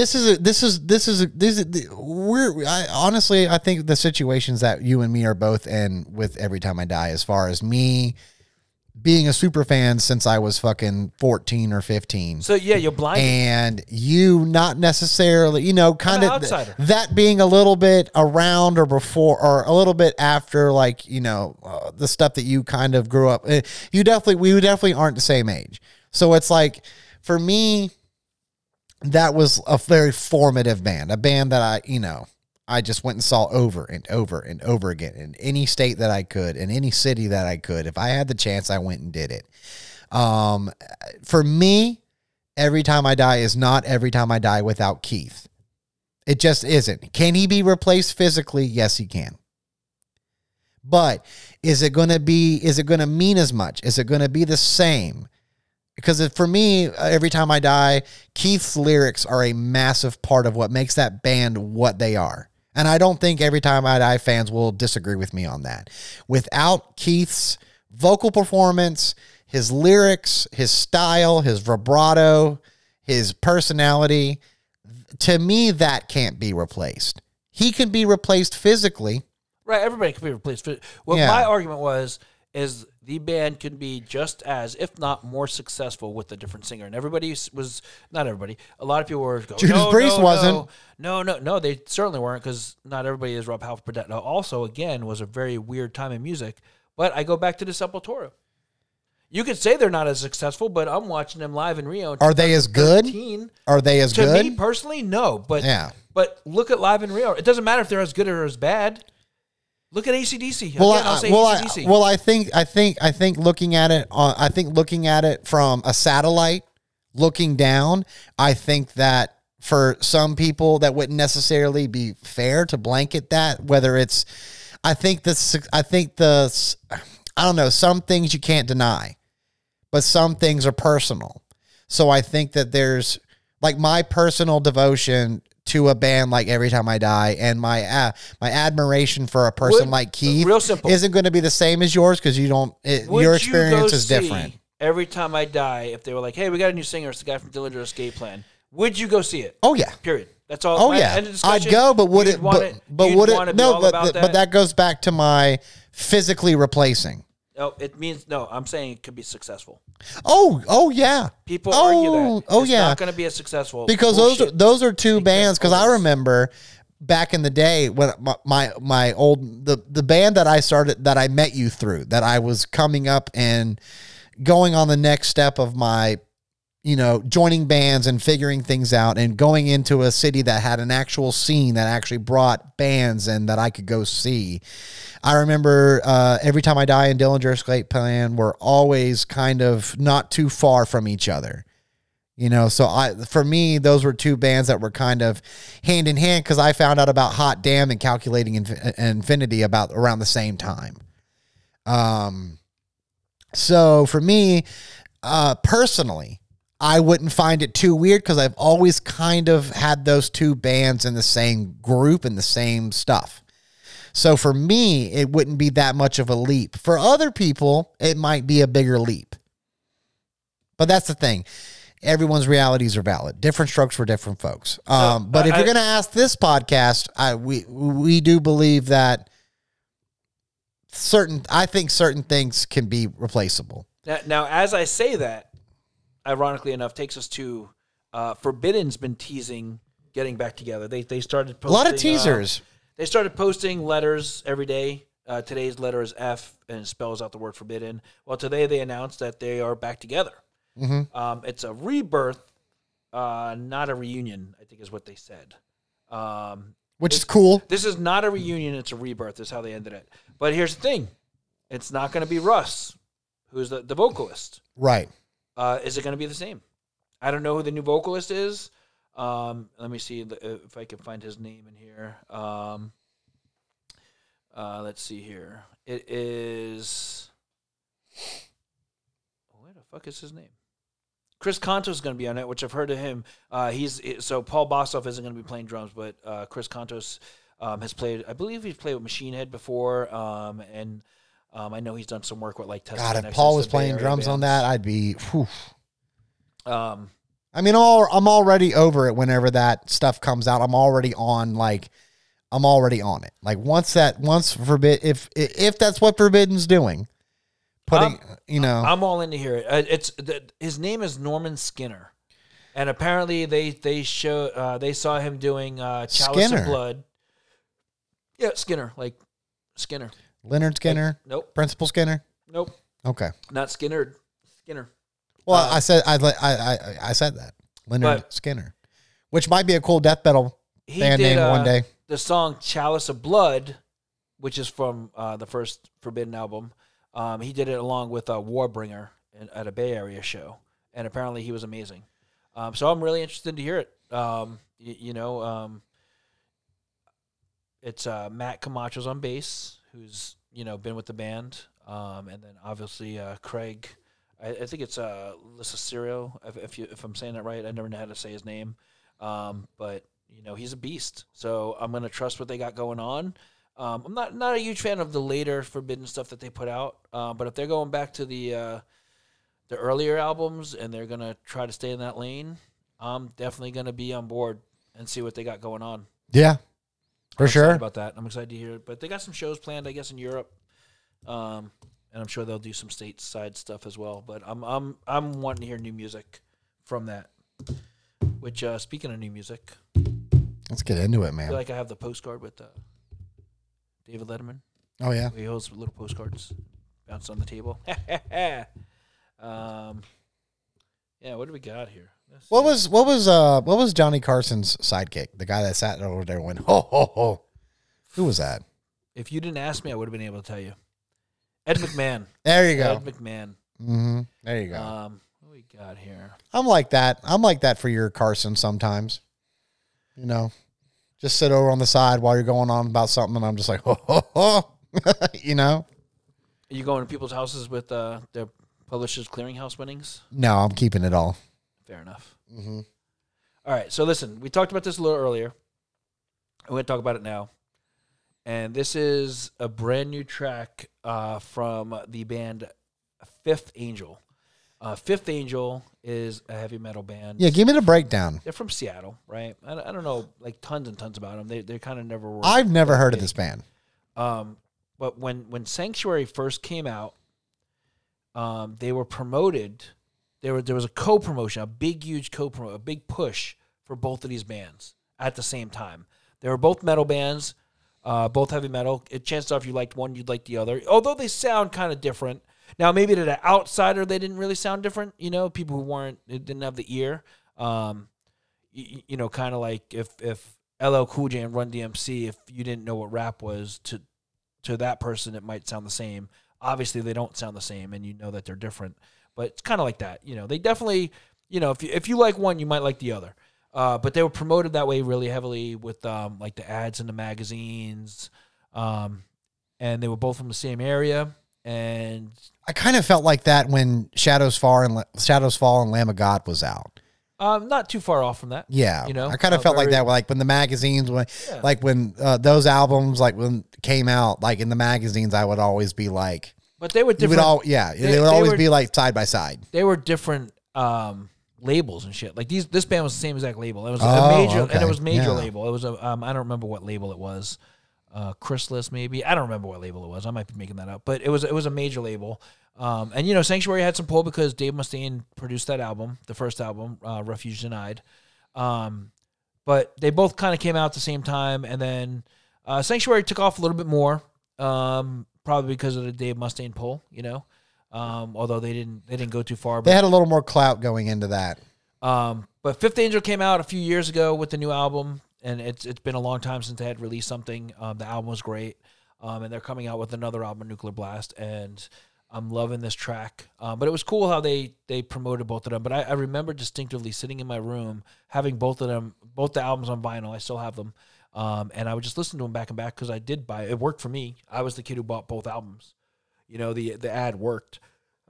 Honestly, I think the situations that you and me are both in with Every Time I Die, as far as me being a super fan since I was fucking 14 or 15. So yeah, you're blinded. And you not necessarily, you know, kind I'm an of outsider. that being a little bit around or before or a little bit after, like, you know, the stuff that you kind of grew up. We definitely aren't the same age. So it's like, for me, that was a very formative band, a band that I just went and saw over and over and over again in any state that I could, in any city that I could. If I had the chance, I went and did it. For me, Every Time I Die is not Every Time I Die without Keith. It just isn't. Can he be replaced physically? Yes, he can. But is it going to mean as much? Is it going to be the same? Because for me, Every Time I Die, Keith's lyrics are a massive part of what makes that band what they are. And I don't think Every Time I Die fans will disagree with me on that. Without Keith's vocal performance, his lyrics, his style, his vibrato, his personality, to me, that can't be replaced. He can be replaced physically. Right, everybody can be replaced. What my argument is the band can be just as, if not more successful with a different singer. And everybody was, not everybody, a lot of people were going, Judas Priest wasn't. No, they certainly weren't, because not everybody is Rob Halford. That also, again, was a very weird time in music. But I go back to the Sepultura. You could say they're not as successful, but I'm watching them live in Rio. Are they as good? Are they as good? To me personally, no. But look at live in Rio. It doesn't matter if they're as good or as bad. Look at AC/DC. I think looking at it from a satellite, looking down, I think that for some people that wouldn't necessarily be fair to blanket that. Whether it's, I don't know. Some things you can't deny, but some things are personal. So I think that there's like my personal devotion to a band like Every Time I Die, and my admiration for a person like Keith real simple. Isn't going to be the same as yours, because your experience is different. Every Time I Die, if they were like, hey, we got a new singer, it's the guy from Dillinger Escape Plan, would you go see it? Oh yeah. Period. That's all. Oh yeah. I'd go, but would it? But that goes back to my physically replacing. No, it means no. I'm saying it could be successful. Oh yeah. People argue that. It's yeah. not going to be as successful because those are two bands. Because I remember back in the day when my old the band that I started, that I met you through, that I was coming up and going on the next step of my, joining bands and figuring things out and going into a city that had an actual scene that actually brought bands and that I could go see. I remember Every Time I Die and Dillinger Escape Plan were always kind of not too far from each other. So for me, those were two bands that were kind of hand in hand, because I found out about Hot Damn and Calculating Infinity about around the same time. So for me, personally, I wouldn't find it too weird, because I've always kind of had those two bands in the same group and the same stuff. So for me, it wouldn't be that much of a leap. For other people, it might be a bigger leap. But that's the thing. Everyone's realities are valid. Different strokes for different folks. But if you're going to ask this podcast, we do believe that I think certain things can be replaceable. Now, as I say that, ironically enough, takes us to Forbidden's been teasing getting back together. They started posting, a lot of teasers. They started posting letters every day. Today's letter is F, and it spells out the word Forbidden. Well, today they announced that they are back together. Mm-hmm. It's a rebirth, not a reunion, I think is what they said. Which is cool. This is not a reunion, it's a rebirth, is how they ended it. But here's the thing. It's not going to be Russ, who's the vocalist. Right. Is it going to be the same? I don't know who the new vocalist is. Let me see if I can find his name in here. Let's see here. It is... Where the fuck is his name? Chris Contos is going to be on it, which I've heard of him. So Paul Bossoff isn't going to be playing drums, but Chris Contos has played. I believe he's played with Machine Head before, and I know he's done some work with like Testament. God, if Paul was playing drums on that, I'd be. Whew. I mean, I'm already over it. Whenever that stuff comes out, I'm already on it. Like once if that's what Forbidden's doing. putting, you know. I'm all in to hear it. His name is Norman Skinner, and apparently they saw him doing Chalice Skinner. of Blood. Yeah, Skinner, like Skinner. Leonard Skinner? Nope, Principal Skinner? nope, Okay. not Skinner. Skinner. Well, I said that. Leonard But- Skinner. Which might be a cool death metal He band did name one day. the song "Chalice of Blood," which is from the first Forbidden album. He did it along with Warbringer at a Bay Area show, and apparently he was amazing. So I'm really interested to hear it. It's Matt Camacho's on bass, who's been with the band, and then obviously Craig. I think it's Lisacirio, if I'm saying that right. I never know how to say his name, but he's a beast. So I'm gonna trust what they got going on. I'm not a huge fan of the later Forbidden stuff that they put out, but if they're going back to the earlier albums and they're gonna try to stay in that lane, I'm definitely gonna be on board and see what they got going on. Yeah. For I'm sure. excited about that. I'm excited to hear it. But they got some shows planned, I guess, in Europe, and I'm sure they'll do some stateside stuff as well. But I'm wanting to hear new music from that. Which, speaking of new music, Let's get into it, I man. feel like I have the postcard with David Letterman. Oh, yeah. He holds little postcards bounced on the table. Yeah, what do we got here? Let's see. What was Johnny Carson's sidekick? The guy that sat over there and went, ho, ho, ho. Who was that? If you didn't ask me, I would have been able to tell you. Ed McMahon. There you go. Ed McMahon. Mm-hmm. There you go. What we got here? I'm like that. I'm like that for your Carson sometimes. Just sit over on the side while you're going on about something, and I'm just like, ho, ho, ho. Are you going to people's houses with their Publishers Clearinghouse winnings? No, I'm keeping it all. Fair enough. Mm-hmm. All right, so listen, we talked about this a little earlier. I'm going to talk about it now. And this is a brand new track from the band Fifth Angel. Fifth Angel is a heavy metal band. Yeah, give me the breakdown. They're from Seattle, right? I don't know like tons and tons about them. They kind of never were. I've never heard of big. this band. But when Sanctuary first came out, they were promoted. There was a co-promotion, a big, huge co-promotion, a big push for both of these bands at the same time. They were both metal bands, both heavy metal. Chances are if you liked one, you'd like the other. Although they sound kind of different. Now, maybe to the outsider, they didn't really sound different. People who didn't have the ear. Kind of like if LL Cool J and Run DMC, if you didn't know what rap was, to that person, it might sound the same. Obviously, they don't sound the same, and you know that they're different. But it's kind of like that. They definitely, if you like one, you might like the other. But they were promoted that way really heavily with like the ads in the magazines. And they were both from the same area. And I kind of felt like that when Shadows Fall and Lamb of God was out. not too far off from that. Yeah, You know, I kind of felt like very- that. Like when the magazines, when Yeah. like when those albums, like when came out, like in the magazines, I would always be like, But they were you different. would all, yeah, they would they always were- be like side by side. They were different labels and shit. Like this band was the same exact label. It was Oh, a major, okay. and it was major Yeah. label. It was a I don't remember what label it was. Chrysalis maybe. I don't remember what label it was. I might be making that up, but it was a major label. And Sanctuary had some pull because Dave Mustaine produced that album, the first album, Refuge Denied. But they both kind of came out at the same time, and then Sanctuary took off a little bit more, probably because of the Dave Mustaine pull. Although they didn't go too far. They had a little more clout going into that. But Fifth Angel came out a few years ago with the new album, and it's been a long time since they had released something. The album was great, and they're coming out with another album, Nuclear Blast, and I'm loving this track. But it was cool how they promoted both of them. But I remember distinctively sitting in my room, having both of them, both the albums on vinyl. I still have them, and I would just listen to them back and back because I did buy it. It worked for me. I was the kid who bought both albums. The ad worked.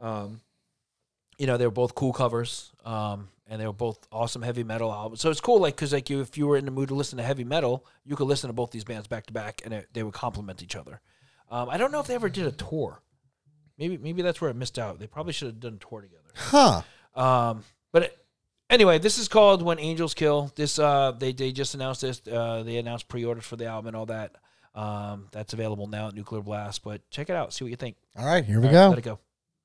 They were both cool covers, and they were both awesome heavy metal albums. So it's cool, because if you were in the mood to listen to heavy metal, you could listen to both these bands back to back, and they would complement each other. I don't know if they ever did a tour. Maybe that's where it missed out. They probably should have done a tour together. Huh. Anyway, this is called When Angels Kill. This they just announced this. They announced pre-orders for the album and all that. That's available now at Nuclear Blast. But check it out. See what you think. All right, here we All go. right, let it go.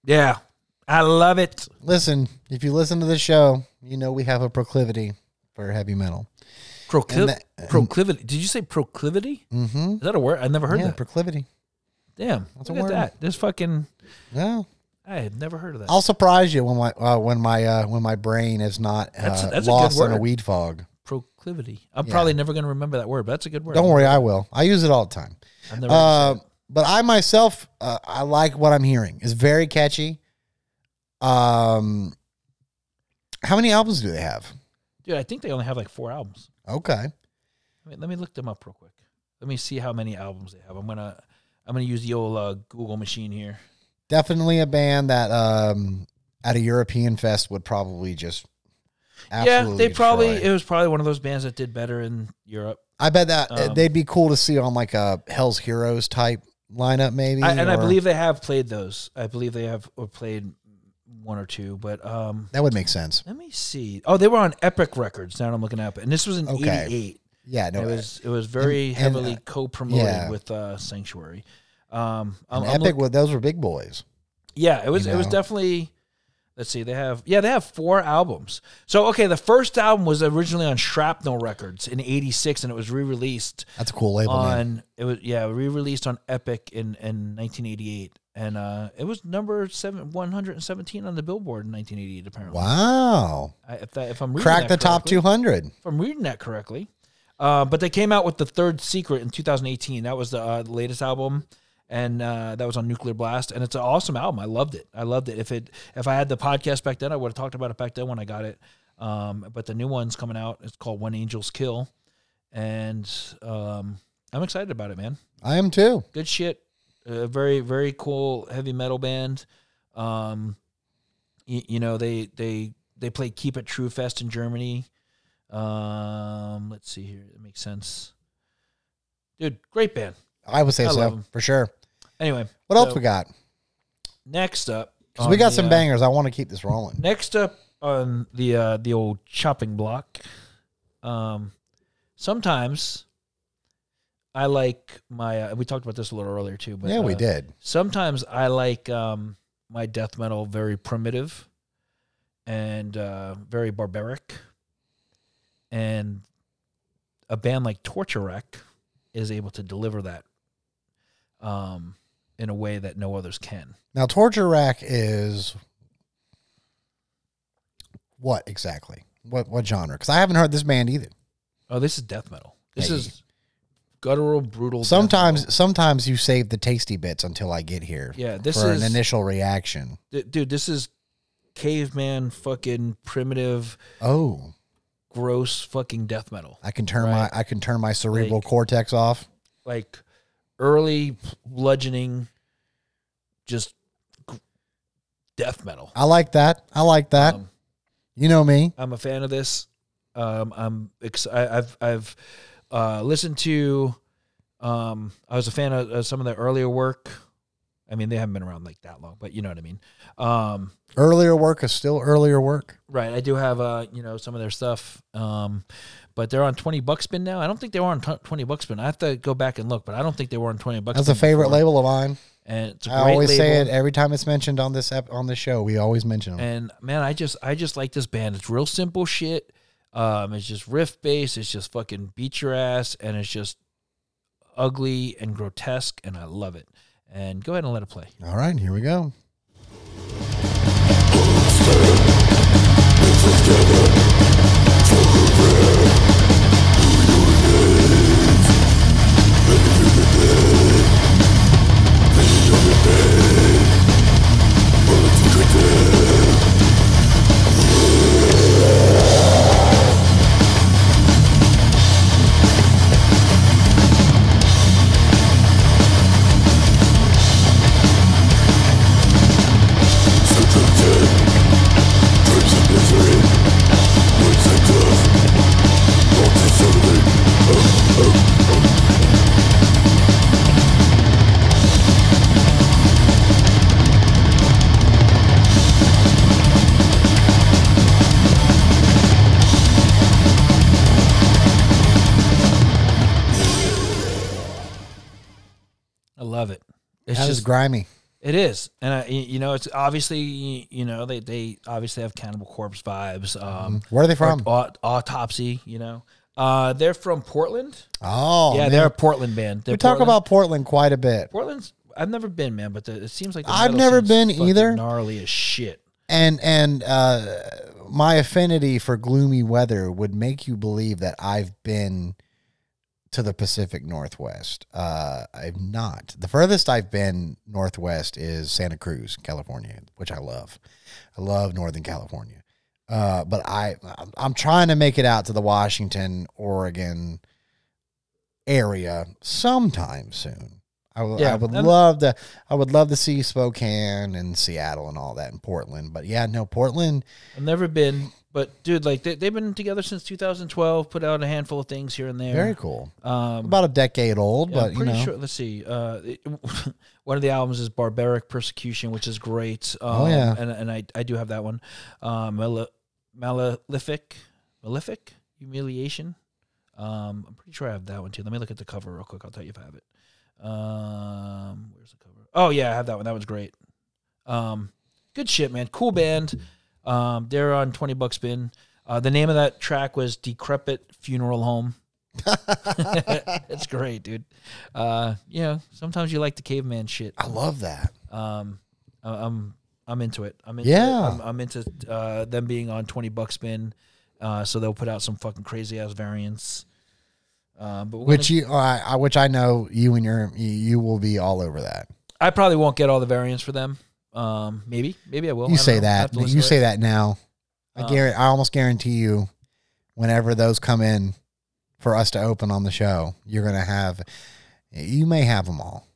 Yeah, I love it. Listen, if you listen to the show, you know we have a proclivity for heavy metal. Proclivity. Did you say proclivity? Mm-hmm. Is that a word? I never heard Yeah, that. proclivity. Damn, That's look a at word. that. There's fucking. Yeah. I had never heard of that. I'll surprise you when my brain is not That's a good lost in a word. weed fog. Proclivity. I'm Yeah. probably never going to remember that word, but that's a good word. Don't worry, I will. I use it all the time. I've never heard you say it. But I myself, I like what I'm hearing. It's very catchy. How many albums do they have? Dude, I think they only have like 4 albums. Okay. Let me look them up real quick. Let me see how many albums they have. I'm gonna use the old Google machine here. Definitely a band that at a European fest would probably just absolutely destroy. It was probably one of those bands that did better in Europe. I bet that they'd be cool to see on like a Hell's Heroes type lineup, maybe. I believe they have played those. I believe they have played 1 or 2, but that would make sense. let me see. Oh, they were on Epic Records. Now I'm looking up, and this was in Okay. '88. Yeah, no, It was very and, heavily co-promoted yeah. with Sanctuary. and Epic. Those were big boys. Yeah, it was. You It was know? definitely. Let's see. They have 4 albums. So okay, the first album was originally on Shrapnel Records in '86, and it was re-released That's a cool label name. re-released on Epic in 1988, and it was number 117 on the Billboard in 1988. Apparently, Wow. If I'm reading Cracked that the top correctly. 200. If I'm reading that correctly. But they came out with The Third Secret in 2018. That was the latest album, and that was on Nuclear Blast. And it's an awesome album. I loved it. If I had the podcast back then, I would have talked about it back then when I got it. But the new one's coming out. It's called When Angels Kill, and I'm excited about it, man. I am too. Good shit. Very, very cool heavy metal band. They play Keep It True Fest in Germany. Let's see here. It makes sense. Dude, great band. I would say I love so 'em. for sure. Anyway. What else we got? Next up. Because we got on some the, bangers. I want to keep this rolling. Next up on the old chopping block. Sometimes I like my we talked about this a little earlier too, but Yeah, we did. Sometimes I like my death metal very primitive and very barbaric. And a band like Torture Rack is able to deliver that in a way that no others can. Now, Torture Rack is what exactly? What genre? Because I haven't heard this band either. Oh, this is death metal. This Hey. is guttural, brutal. death metal. Sometimes you save the tasty bits until I get here. Yeah, this for is an initial reaction. dude. This is caveman, fucking primitive, Oh, gross, fucking death metal. I can turn Right. my cerebral Like- cortex off. Like early bludgeoning, just death metal. I like that. Um, You know me. I'm a fan of this. I've listened to. I was a fan of some of the earlier work. I mean, they haven't been around like that long, but you know what I mean. Earlier work is still earlier work. Right. I do have some of their stuff. But they're on 20 Buckspin now. I don't think they were on 20 Buckspin. I have to go back and look, but I don't think they were on 20 Buckspin. That's a favorite before. label of mine. And it's a great I always label. say it every time it's mentioned on this on the show. We always mention them. And man, I just like this band. It's real simple shit. It's just riff bass. It's just fucking beat your ass, and it's just ugly and grotesque, and I love it. And go ahead and let it play. All right, here we go. I love it. It's That is just grimy. It is, and it's obviously they obviously have Cannibal Corpse vibes. Where are they from? Autopsy, they're from Portland. Oh, yeah, man. they're a Portland band. We talk about Portland quite a bit. Portland's. I've never been, man, but it seems like the I've metal never scene's been fucking either. Gnarly as shit. And my affinity for gloomy weather would make you believe that I've been to the Pacific Northwest. I've not. The furthest I've been northwest is Santa Cruz, California, which I love. I love Northern California. But I'm trying to make it out to the Washington, Oregon area sometime soon. I would love to see Spokane and Seattle and all that in Portland. But yeah, no, Portland. I've never been, but dude, like they've been together since 2012. Put out a handful of things here and there. Very cool. About a decade old, yeah, but I'm pretty sure. Let's see. One of the albums is Barbaric Persecution, which is great. And I do have that one. Malefic Humiliation. I'm pretty sure I have that one too. Let me look at the cover real quick. I'll tell you if I have it. Where's the cover? Oh yeah, I have that one. That one's great. Good shit, man. Cool band. They're on $20 Spin. The name of that track was Decrepit Funeral Home. It's great, dude. Sometimes you like the caveman shit. I love that. I'm into it. I'm into them being on $20 Spin. So they'll put out some fucking crazy ass variants. Which I know you will be all over that. I probably won't get all the variants for them. Maybe I will. You say that. You say that now. I almost guarantee you, whenever those come in for us to open on the show, you may have them all.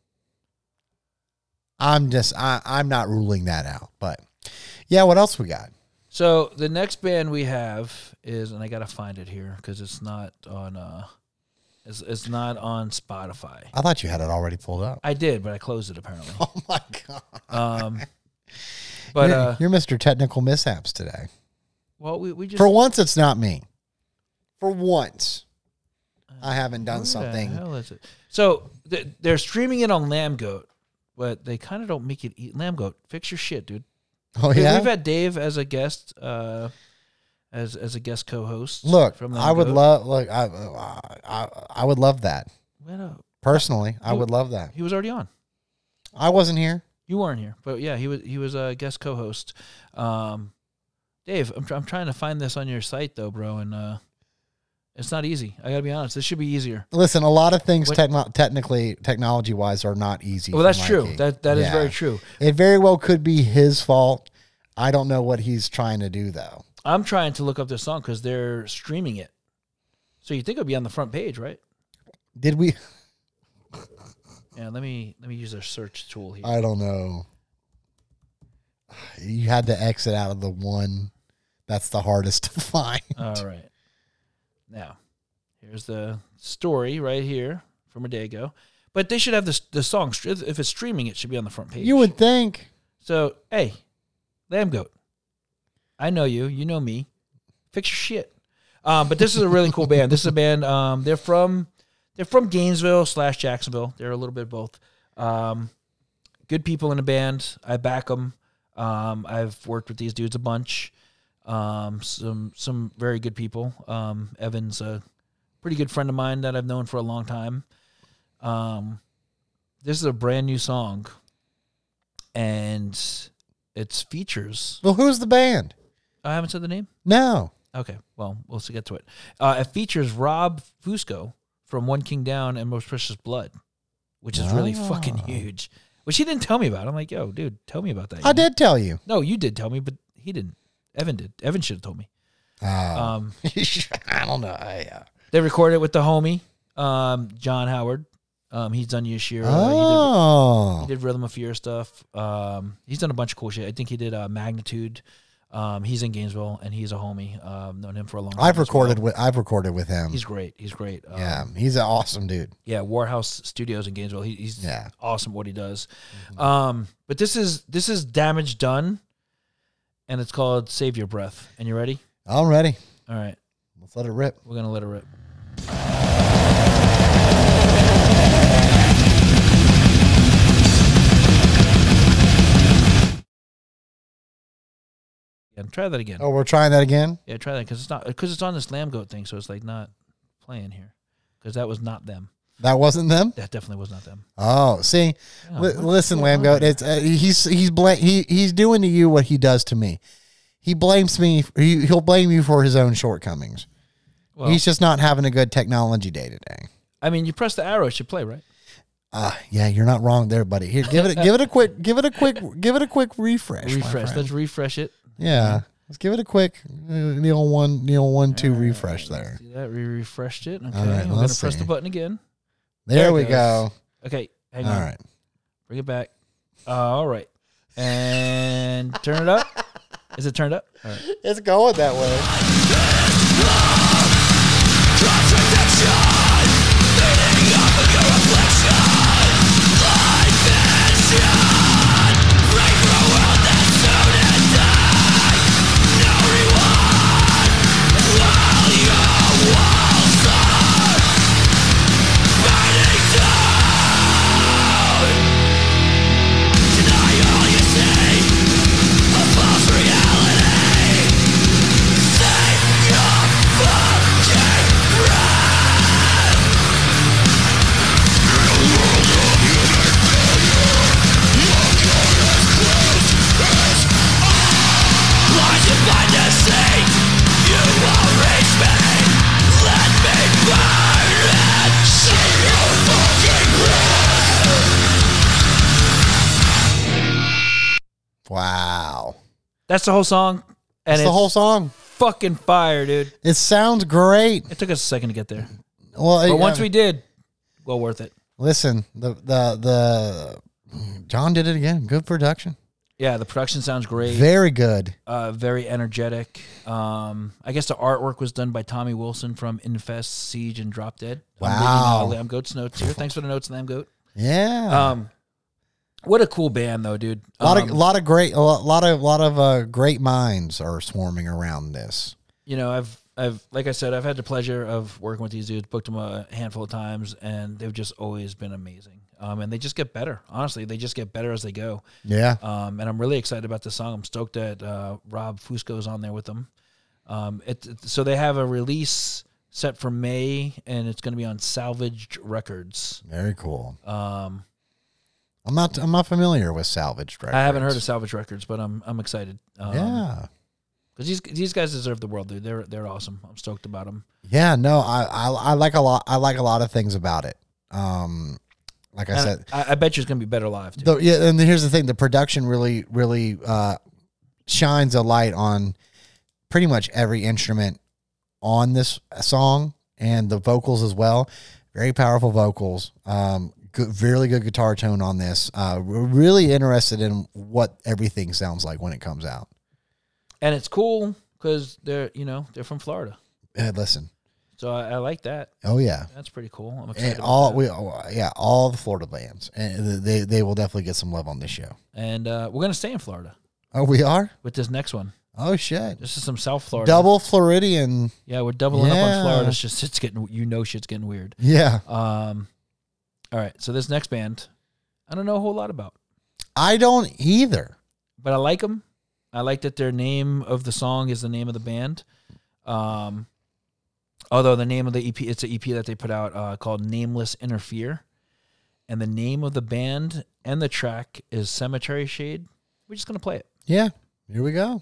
I'm not ruling that out, but yeah. What else we got? So the next band we have is, and I gotta find it here because it's not on. It's not on Spotify. I thought you had it already pulled up. I did, but I closed it apparently. Oh my god! But you're Mr. Technical Mishaps today. Well, we just for once it's not me. For once, I haven't done something. What the hell is it? So they're streaming it on Lambgoat, but they kind of don't make it eat. Lambgoat, fix your shit, dude. Oh yeah, we've had Dave as a guest. As a guest co-host. Look, from I would love. Look, I would love that. Personally, I would love that. He was already on. I wasn't here. You weren't here, but yeah, he was a guest co-host. Dave, I'm trying to find this on your site though, bro, and it's not easy. I gotta be honest. This should be easier. Listen, a lot of things technology wise are not easy. Well, that's true. That is very true. It very well could be his fault. I don't know what he's trying to do though. I'm trying to look up this song because they're streaming it. So you think it'll be on the front page, right? Did we? Yeah, let me use a search tool here. I don't know. You had to exit out of the one that's the hardest to find. All right. Now, here's the story right here from a day ago. But they should have the song. If it's streaming, it should be on the front page. You would think. So, hey, Lambgoat. I know you. You know me. Fix your shit. But this is a really cool band. This is a band. They're from Gainesville / Jacksonville. They're a little bit of both. Good people in the band. I back them. I've worked with these dudes a bunch. Some very good people. Evan's a pretty good friend of mine that I've known for a long time. This is a brand new song, and it's features. Well, who's the band? I haven't said the name? No. Okay, well, we'll get to it. It features Rob Fusco from One King Down and Most Precious Blood, which is really fucking huge, which he didn't tell me about. I'm like, yo, dude, tell me about that. I did tell you. No, you did tell me, but he didn't. Evan did. Evan should have told me. I don't know. They recorded it with the homie, John Howard. He's done Yashiro. Oh. He did Rhythm of Fear stuff. He's done a bunch of cool shit. I think he did Magnitude. He's in Gainesville, and he's a homie. Known him for a long time. I've recorded with him. He's great. He's great. Yeah, he's an awesome dude. Yeah, Warhouse Studios in Gainesville. He's awesome at what he does. Mm-hmm. But this is Damage Done, and it's called Save Your Breath. And you ready? I'm ready. All right. Let's let it rip. We're gonna let it rip. And try that again. Oh, we're trying that again? Yeah, try that because it's on this Lamb Goat thing, so it's like not playing here because that was not them. That wasn't them? That definitely was not them. Oh, see, Yeah, listen, Lamb Goat. It's he's doing to you what he does to me. He blames me. He'll blame you for his own shortcomings. Well, He's just not having a good technology day today. I mean, you press the arrow, it should play, right? Yeah, you're not wrong there, buddy. Here, give it a quick refresh. my Refresh. friend. Let's refresh it. Yeah, let's give it a quick Neil 1 2 refresh there. See that? We refreshed it. Okay, All right, we're gonna let's press see. the button again. There it we goes. go. Okay, hang All on. right. Bring it back. All right, and turn it up. Is it turned up? All right. It's going that way. Wow. That's the whole song, and It's the whole song. fucking fire, dude. It sounds great. It took us a second to get there, Well, but once we did, well worth it. listen, the John did it again. Good production. Yeah, the production sounds great. Very good. Very energetic. I guess the artwork was done by Tommy Wilson from Infest, Siege, and Drop Dead. Wow. I'm reading Lamb Goat's notes here. Thanks for the notes, Lamb Goat. Yeah. What a cool band, though, dude. a lot of great minds are swarming around this. You know, I've like I said, I've had the pleasure of working with these dudes. Booked them a handful of times, and they've just always been amazing. And they just get better. Honestly, they just get better as they go. Yeah. And I'm really excited about this song. I'm stoked that Rob Fusco's on there with them. So they have a release set for May, and it's going to be on Salvaged Records. Very cool. I'm not familiar with Salvaged Records. I haven't heard of Salvaged Records, but I'm excited. Yeah. because these guys deserve the world, dude. They're awesome. I'm stoked about them. Yeah. No, I like a lot. I like a lot of things about it. Like I said, I bet you it's gonna be better live, too. yeah. And here's the thing: the production really shines a light on pretty much every instrument on this song, and the vocals as well. Very powerful vocals. Good, really good guitar tone on this. We're really interested in what everything sounds like when it comes out. And it's cool because they're from Florida, Listen. so I like that. Oh yeah. That's pretty cool. I'm excited. And about that. all the Florida bands, and they will definitely get some love on this show. And we're gonna stay in Florida Oh, we are. with this next one. Oh shit. This is some South Florida. Double Floridian. Yeah, we're doubling up on Yeah. Florida. It's getting shit's getting weird. Yeah. All right, so this next band, I don't know a whole lot about, I don't either. but I like them. I like that their name of the song is the name of the band. Although the name of the EP, it's an EP that they put out called Nameless Interfere. And the name of the band and the track is Cemetery Shade. We're just going to play it. Yeah. Here we go.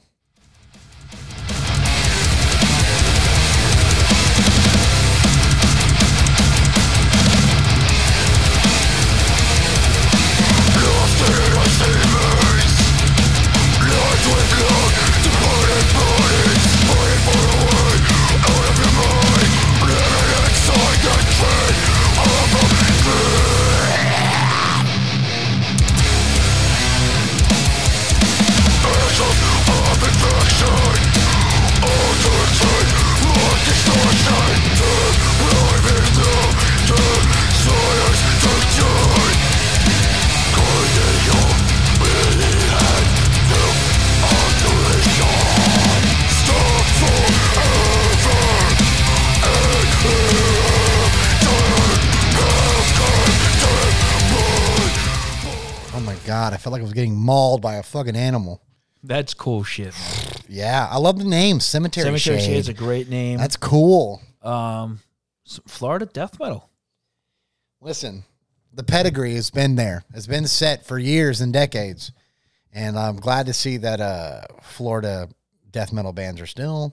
Oh my God, I felt like I was getting mauled by a fucking animal. That's cool shit, man. Yeah, I love the name Cemetery Shade. Shade's a great name. That's cool. Florida death metal. Listen, the pedigree has been there. It's been set for years and decades. And I'm glad to see that Florida death metal bands are still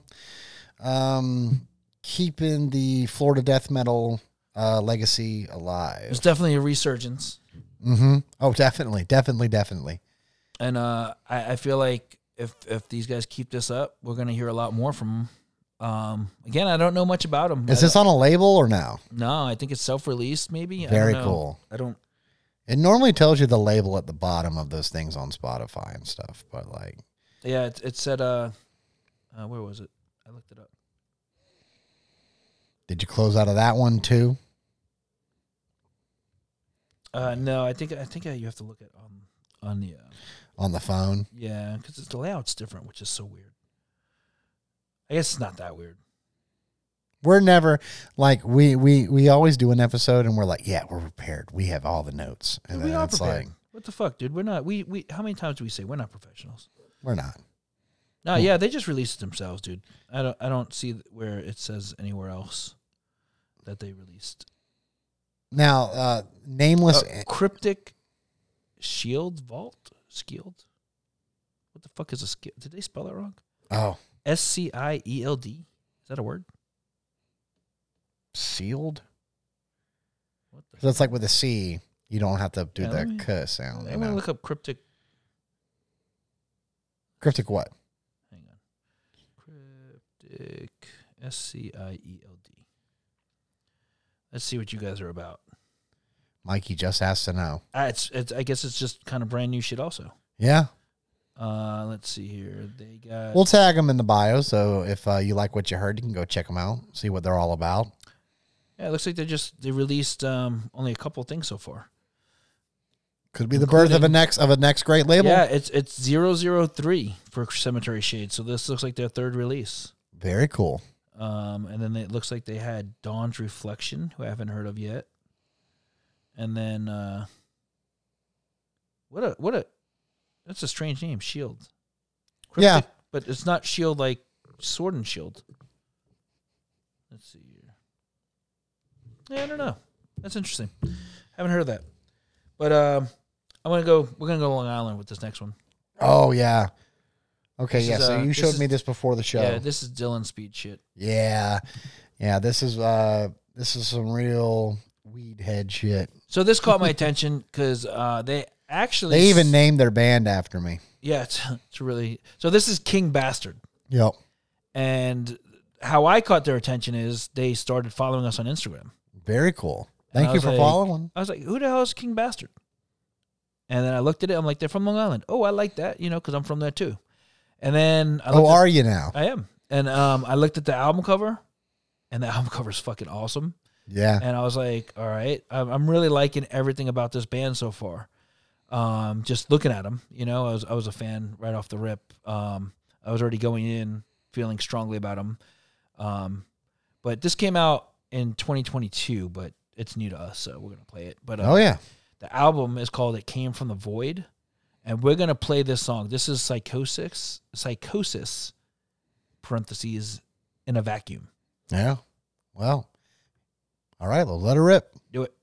keeping the Florida death metal legacy alive. There's definitely a resurgence. Mm-hmm. Oh, definitely. And I feel like if these guys keep this up, we're going to hear a lot more from them. Again, I don't know much about them. Is this on a label or no? No, I think it's self-released maybe. Very I don't know. cool. I don't. It normally tells you the label at the bottom of those things on Spotify and stuff, but like, Yeah, it said, where was it? I looked it up. did you close out of that one too? No, I think you have to look at on the On the phone? yeah, because the layout's different, which is so weird. I guess it's not that weird. We're never like we always do an episode and we're like, yeah, we're prepared. We have all the notes, and We then are it's prepared. like What the fuck, dude? We're not. We how many times do we say we're not professionals? we're not. No, yeah, they just released it themselves, dude. I don't see where it says anywhere else that they released. Now, Nameless. Cryptic Shield Vault Skield. What the fuck is a skield? Did they spell it wrong? Oh, SCIELD. Is that a word? sealed. What the? So it's like with a C, you don't have to do Yeah, let the me- k sound. I'm gonna look up cryptic. Cryptic what? Hang on. Cryptic SCIELD. Let's see what you guys are about. Mikey just asked to know. It's I guess it's just kind of brand new shit also. Yeah, Let's see here. They got we'll tag them in the bio. So if you like what you heard, you can go check them out, see what they're all about. yeah, it looks like they released only a couple things so far. Could be the birth of a next great label. Yeah, it's 003 for Cemetery Shade. So this looks like their third release. Very cool. And then it looks like they had Dawn's Reflection, who I haven't heard of yet. And then that's a strange name, Shield. Yeah. But it's not Shield like Sword and Shield. Let's see here. Yeah, I don't know. That's interesting. Haven't heard of that. But we're gonna go Long Island with this next one. Oh yeah. Okay, This yeah. is, So you this showed is- me this before the show. Yeah, this is Dylan Speed shit. Yeah. This is some real weed head shit. So this caught my attention because they actually They even named their band after me. yeah, it's really so. This is King Bastard, Yep. and how I caught their attention is they started following us on Instagram. Very cool. And Thank I you was for like- following. I was like, who the hell is King Bastard? And then I looked at it. I'm like, they're from Long Island. Oh, I like that, because I'm from there too. And then I looked Are you now? I am. And I looked at the album cover, and the album cover is fucking awesome. Yeah. And I was like, all right, I'm really liking everything about this band so far. Just looking at them, I was a fan right off the rip. I was already going in feeling strongly about them. But this came out in 2022, but it's new to us, so we're gonna play it. But Oh yeah. the album is called "It Came from the Void," and we're gonna play this song. This is Psychosis (parentheses) in a vacuum. Yeah. Well. All right, let's let her rip. Do it.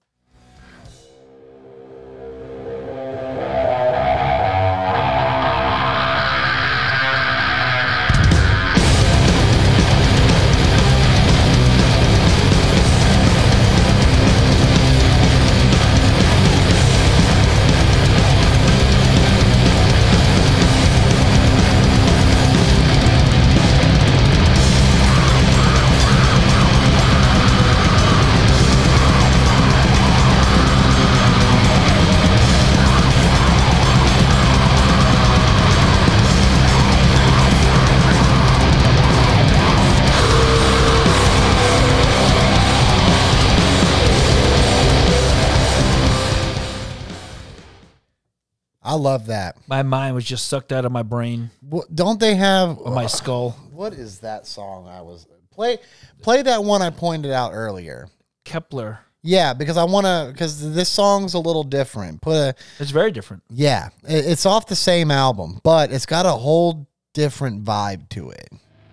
I love that. My mind was just sucked out of my brain, Don't they have of my skull. What is that song I was play that one I pointed out earlier? Kepler. Yeah, because I want to, because this song's a little different. It's very different. Yeah, it's off the same album, but it's got a whole different vibe to it.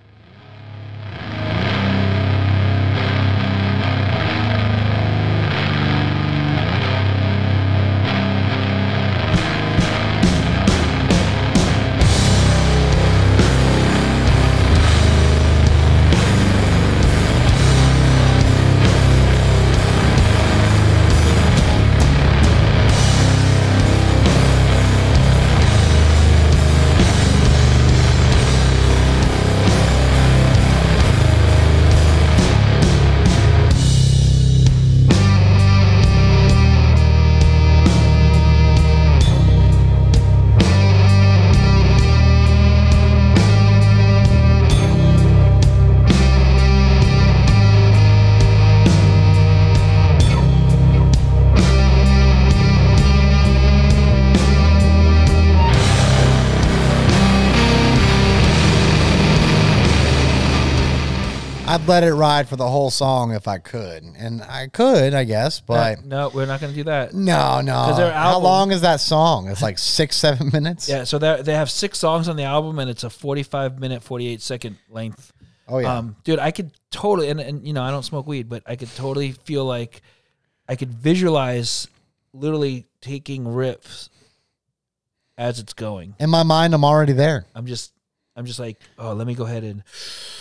I'd let it ride for the whole song if I could. And I could, I guess, but... No, we're not going to do that. No. their How album- long is that song? It's like 6-7 minutes? Yeah, so they have 6 songs on the album, and it's a 45-minute, 48-second length. Oh, yeah. Dude, I could totally, and you know, I don't smoke weed, but I could totally feel like I could visualize literally taking riffs as it's going. In my mind, I'm already there. I'm just like, oh, let me go ahead and...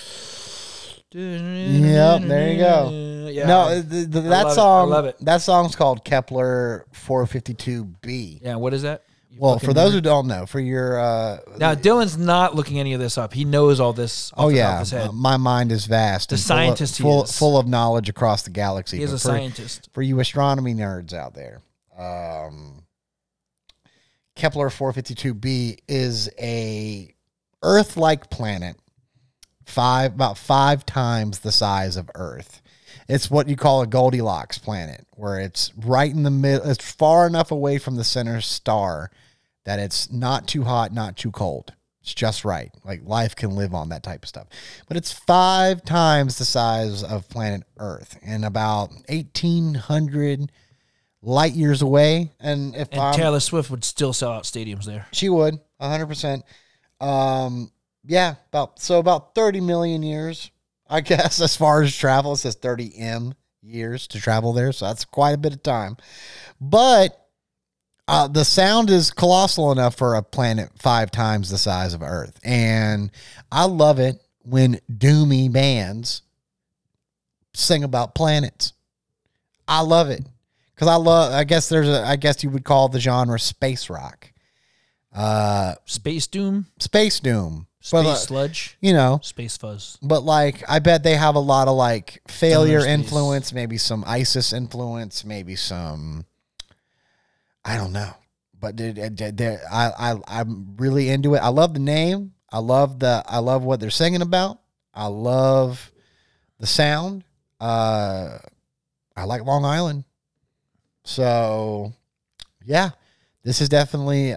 Yep, there you go. Yeah, No, that love it. song, I love it. that song's called Kepler 452b. Yeah, what is that? You Well, fucking for those nerd. who don't know, for your Now, Dylan's not looking any of this up. He knows all this off oh the top yeah, of his head. my mind is vast. The and scientist he full is. full of knowledge across the galaxy. He is But a for- scientist. For you astronomy nerds out there, Kepler 452b is a Earth-like planet, about 5 times the size of Earth. It's what you call a Goldilocks planet, where it's right in the middle. It's far enough away from the center star that it's not too hot, not too cold. It's just right. Like life can live on that type of stuff. But it's 5 times the size of planet Earth and about 1,800 light years away. And if And Taylor Swift would still sell out stadiums there. she would 100%. Yeah, about 30 million years, I guess, as far as travel. It says 30 years to travel there, so that's quite a bit of time. But the sound is colossal enough for a planet 5 times the size of Earth. And I love it when doomy bands sing about planets. I love it. Because I guess you would call the genre space rock. Space Doom, Space doom. Space But, Sludge, you know, Space Fuzz. but like I bet they have a lot of like failure Space. influence, maybe some ISIS influence, maybe some, I don't know. But I'm really into it. I love the name. I love what they're singing about. I love the sound. I like Long Island. So yeah, this is definitely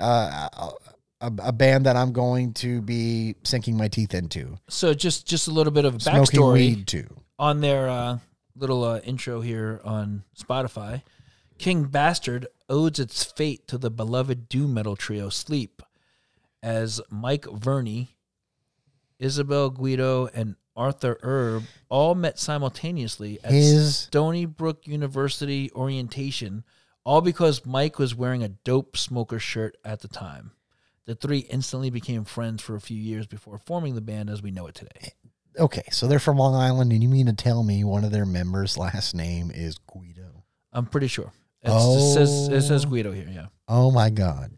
a band that I'm going to be sinking my teeth into. So just a little bit of Smoking backstory weed too. on their little intro here on Spotify. King Bastard owes its fate to the beloved doom metal trio Sleep, as Mike Verney, Isabel Guido, and Arthur Erb all met simultaneously at Stony Brook University orientation, all because Mike was wearing a Dope Smoker shirt at the time. The 3 instantly became friends for a few years before forming the band as we know it today. Okay, so they're from Long Island, and you mean to tell me one of their members' last name is Guido? I'm pretty sure. It says Guido here, yeah. Oh my God.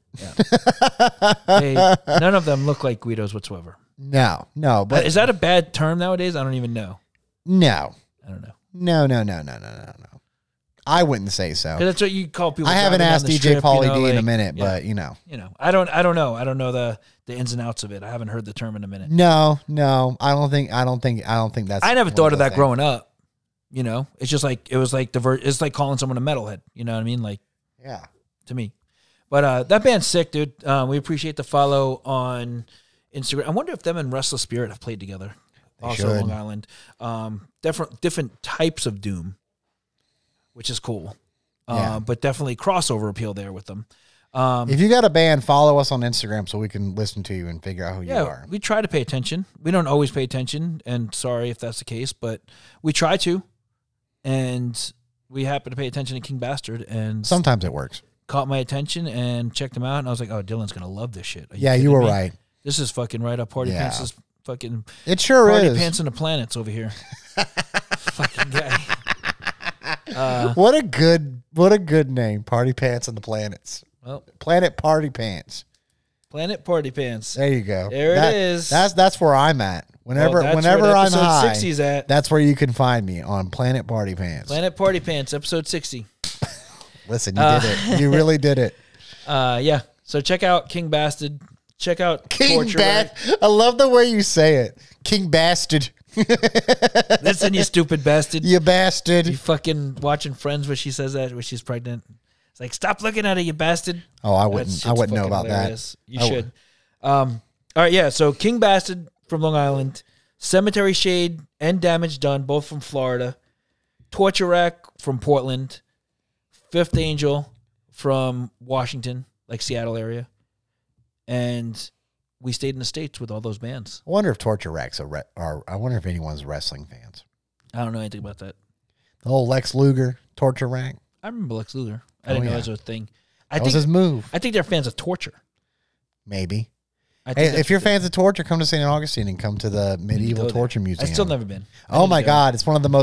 None of them look like Guidos whatsoever. No, But but is that a bad term nowadays? I don't even know. no. I don't know. No. I wouldn't say so. Because that's what you call people. I haven't driving down asked the DJ strip, Pauly you know, D in a like, minute, yeah, but you know. I don't know. I don't know the ins and outs of it. I haven't heard the term in a minute. No. I don't think that's. I never one thought of the that things. growing up. You know, it's just like it was like it's like calling someone a metalhead. You know what I mean? Like Yeah. to me. But that band's sick, dude. We appreciate the follow on Instagram. I wonder if them and Restless Spirit have played together. They Also should. Long Island. Different types of doom. which is cool. Yeah. But definitely crossover appeal there with them. If you got a band, follow us on Instagram so we can listen to you and figure out who you are. We try to pay attention. We don't always pay attention, and sorry if that's the case, but we try to. And we happen to pay attention to King Bastard, and Sometimes it works. caught my attention and checked him out, and I was like, "Oh, Dylan's gonna love this shit." Are Yeah, kidding you were me? right. This is fucking right up Party Yeah. Pants' fucking It sure Party is. Pants and the Planets over here. Fucking guy. What a good name. Party Pants and the Planets. Well, Planet Party Pants. Planet Party Pants. There you go. There it is. That's where I'm at. Whenever Well, that's whenever where I'm episode high, 60's at. that's where you can find me on Planet Party Pants. Planet Party Pants, episode 60. Listen, you did it. You really did it. Yeah. So check out King Bastard. Check out King Torture. Bastard. I love the way you say it. King Bastard. Listen, you stupid bastard. You bastard. You fucking watching Friends where she says that when she's pregnant. It's like, stop looking at her, you bastard. Oh, I That wouldn't shit's know fucking about hilarious. that. You I should. All right, yeah. So King Bastard from Long Island, Cemetery Shade and Damage Done, both from Florida, Torture Rack from Portland, Fifth Angel from Washington, like Seattle area, and we stayed in the States with all those bands. I wonder if Torture Racks are. I wonder if anyone's wrestling fans. I don't know anything about that. The whole Lex Luger Torture Rack. I remember Lex Luger. I didn't know yeah. it was a thing. That was his move. I think they're fans of Torture. Maybe. I Hey, think that's if you're what they- fans of torture, come to St. Augustine and come to the Medieval go there. Torture Museum. I've still never been. I Oh need to my go. God, it's one of the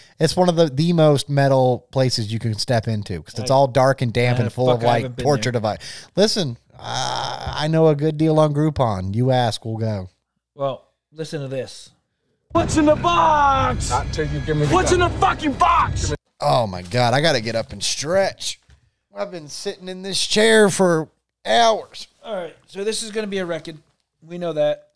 most metal places you can step into because it's all dark and damp and full of I haven't like been torture there. device. Listen, I know a good deal on Groupon. You ask, we'll go. Well, listen to this. What's in the box? What's in the fucking box? Oh my God, I got to get up and stretch. I've been sitting in this chair for hours. All right, so this is going to be a record. We know that,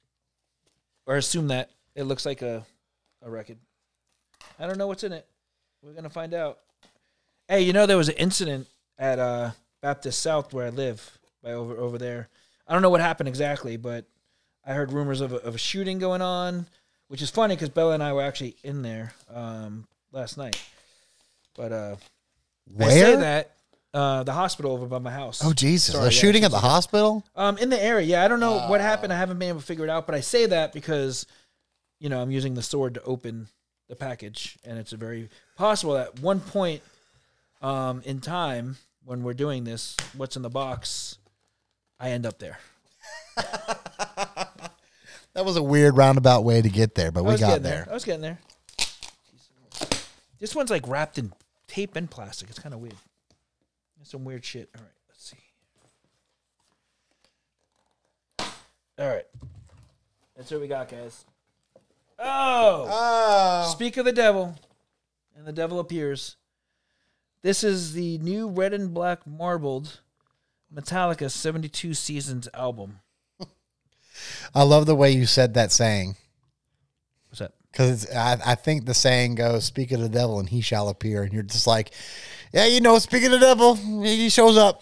or assume that. It looks like a record. I don't know what's in it. We're going to find out. Hey, you know there was an incident at Baptist South where I live, by over there. I don't know what happened exactly, but I heard rumors of a shooting going on, which is funny because Bella and I were actually in there last night. But I say Where? that the hospital over by my house. Oh Jesus! Sorry, A yeah, shooting at the hospital? in the area. Yeah, I don't know what happened. I haven't been able to figure it out, but I say that because, you know, I'm using the sword to open the package, and it's a very possible at one point in time when we're doing this, what's in the box, I end up there. That was a weird roundabout way to get there, but we got there. I was getting there. This one's like wrapped in tape and plastic. It's kind of weird. There's some weird shit. All right, let's see. All right. That's what we got, guys. Oh! Speak of the devil, and the devil appears. This is the new red and black marbled Metallica 72 Seasons album. I love the way you said that saying. What's that? Because I think the saying goes, speak of the devil and he shall appear. And you're just like, yeah, you know, speak of the devil, he shows up.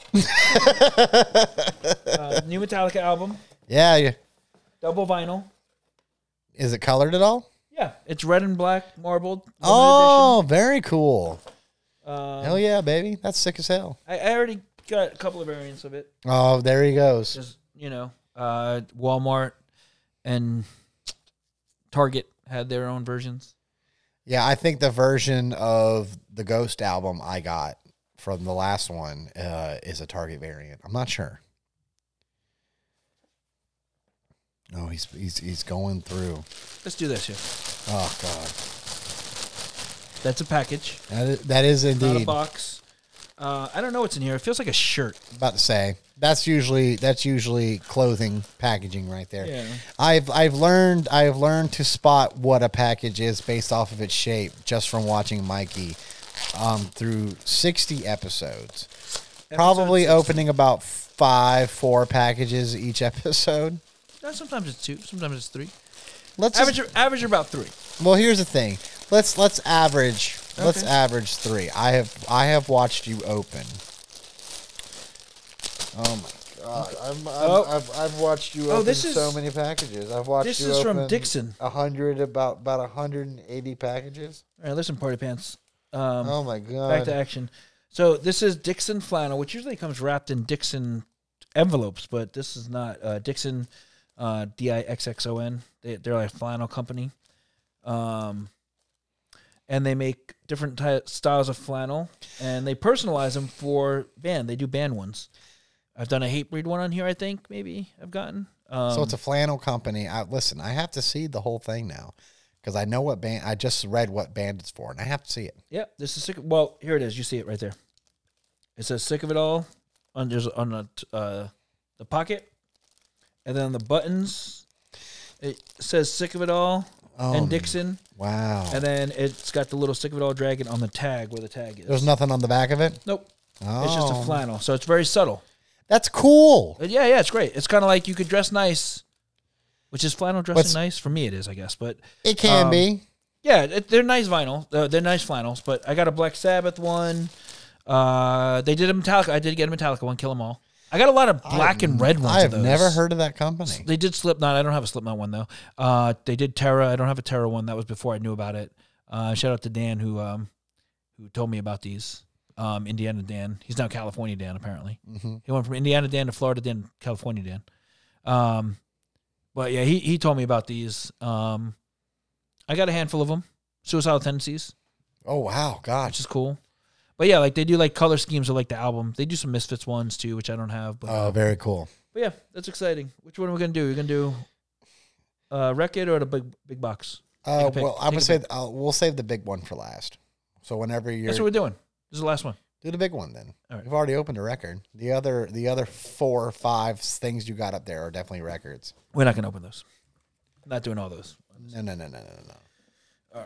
New Metallica album, Yeah. double vinyl. Is it colored at all? Yeah, it's red and black marbled. limited Oh, very cool. edition. Hell yeah, baby. That's sick as hell. I already got a couple of variants of it. Oh, there he goes. Just, you know, Walmart and Target had their own versions. Yeah, I think the version of the Ghost album I got from the last one is a Target variant. I'm not sure. Oh, he's going through. Let's do this here. Oh God, That's a package, that is not a indeed. box. I don't know what's in here. It feels like a shirt. About to say that's usually clothing packaging right there. Yeah. I've learned to spot what a package is based off of its shape just from watching Mikey through 60 episodes. Probably 60. opening about 4 packages each episode. Sometimes it's 2. Sometimes it's 3. Let's Average about 3. well, here's the thing. Let's average. Let's Okay. average 3. I have watched you open. Oh my God! I've watched you Oh, open this is- so many packages. I've watched this you is open from Dixon. about 180 packages. All right, listen, Party Pants. Oh my Back god. to action. So this is Dixon flannel, which usually comes wrapped in Dixon envelopes, but this is not Dixon, Dixxon. They're like a flannel company, and they make different styles of flannel, and they personalize them for band. They do band ones. I've done a Hatebreed one on here. I think maybe I've gotten. So it's a flannel company. Listen, I have to see the whole thing now because I know what band. I just read what band it's for, and I have to see it. Yep, this is sick. Well, here it is. You see it right there. It says "Sick of It All" on the pocket, and then on the buttons, it says "Sick of It All" and Dixon. Wow. And then it's got the little "Sick of It All" dragon on the tag where the tag is. There's nothing on the back of it? Nope. Oh. It's just a flannel, so it's very subtle. That's cool. But yeah, it's great. It's kind of like you could dress nice, which is flannel dressing nice for me. It is, I guess, but It can be. yeah, they're nice vinyl. They're nice flannels. But I got a Black Sabbath one. They did a Metallica. I did get a Metallica one. Kill 'Em All. I got a lot of black and red ones. I have of those. never heard of that company. They did Slipknot. I don't have a Slipknot one though. They did Terra. I don't have a Terra one. That was before I knew about it. Shout out to Dan who told me about these. Indiana Dan. He's now California Dan apparently. Mm-hmm. He went from Indiana Dan to Florida Dan, California Dan. But yeah, he told me about these. I got a handful of them. Suicidal Tendencies, Oh, wow. which Gosh. is cool. But yeah, like they do like color schemes of like the album. They do some Misfits ones too, which I don't have. But Oh, very cool. But yeah, that's exciting. Which one are we gonna do? You're gonna do Wreck It or the big box? Take a pick. Well, I'm Take going a to say we'll save the big one for last. So whenever you're... That's what we're doing. This is the last one. Do the big one then. All right. We've already opened a record. The other 4 or 5 things you got up there are definitely records. We're not gonna open those. Not doing all those. No. All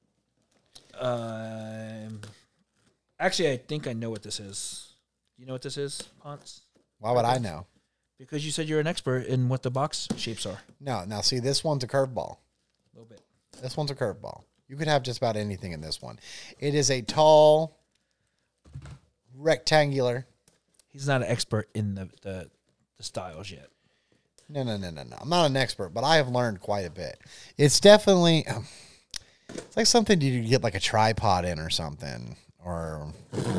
right. Actually, I think I know what this is. Do you know what this is, Ponce? Why would I know? Because you said you're an expert in what the box shapes are. No. Now, see, this one's a curveball. A little bit. This one's a curveball. You could have just about anything in this one. It is a tall, rectangular. He's not an expert in the styles yet. No. I'm not an expert, but I have learned quite a bit. It's definitely... it's like something you get like a tripod in or something. Or...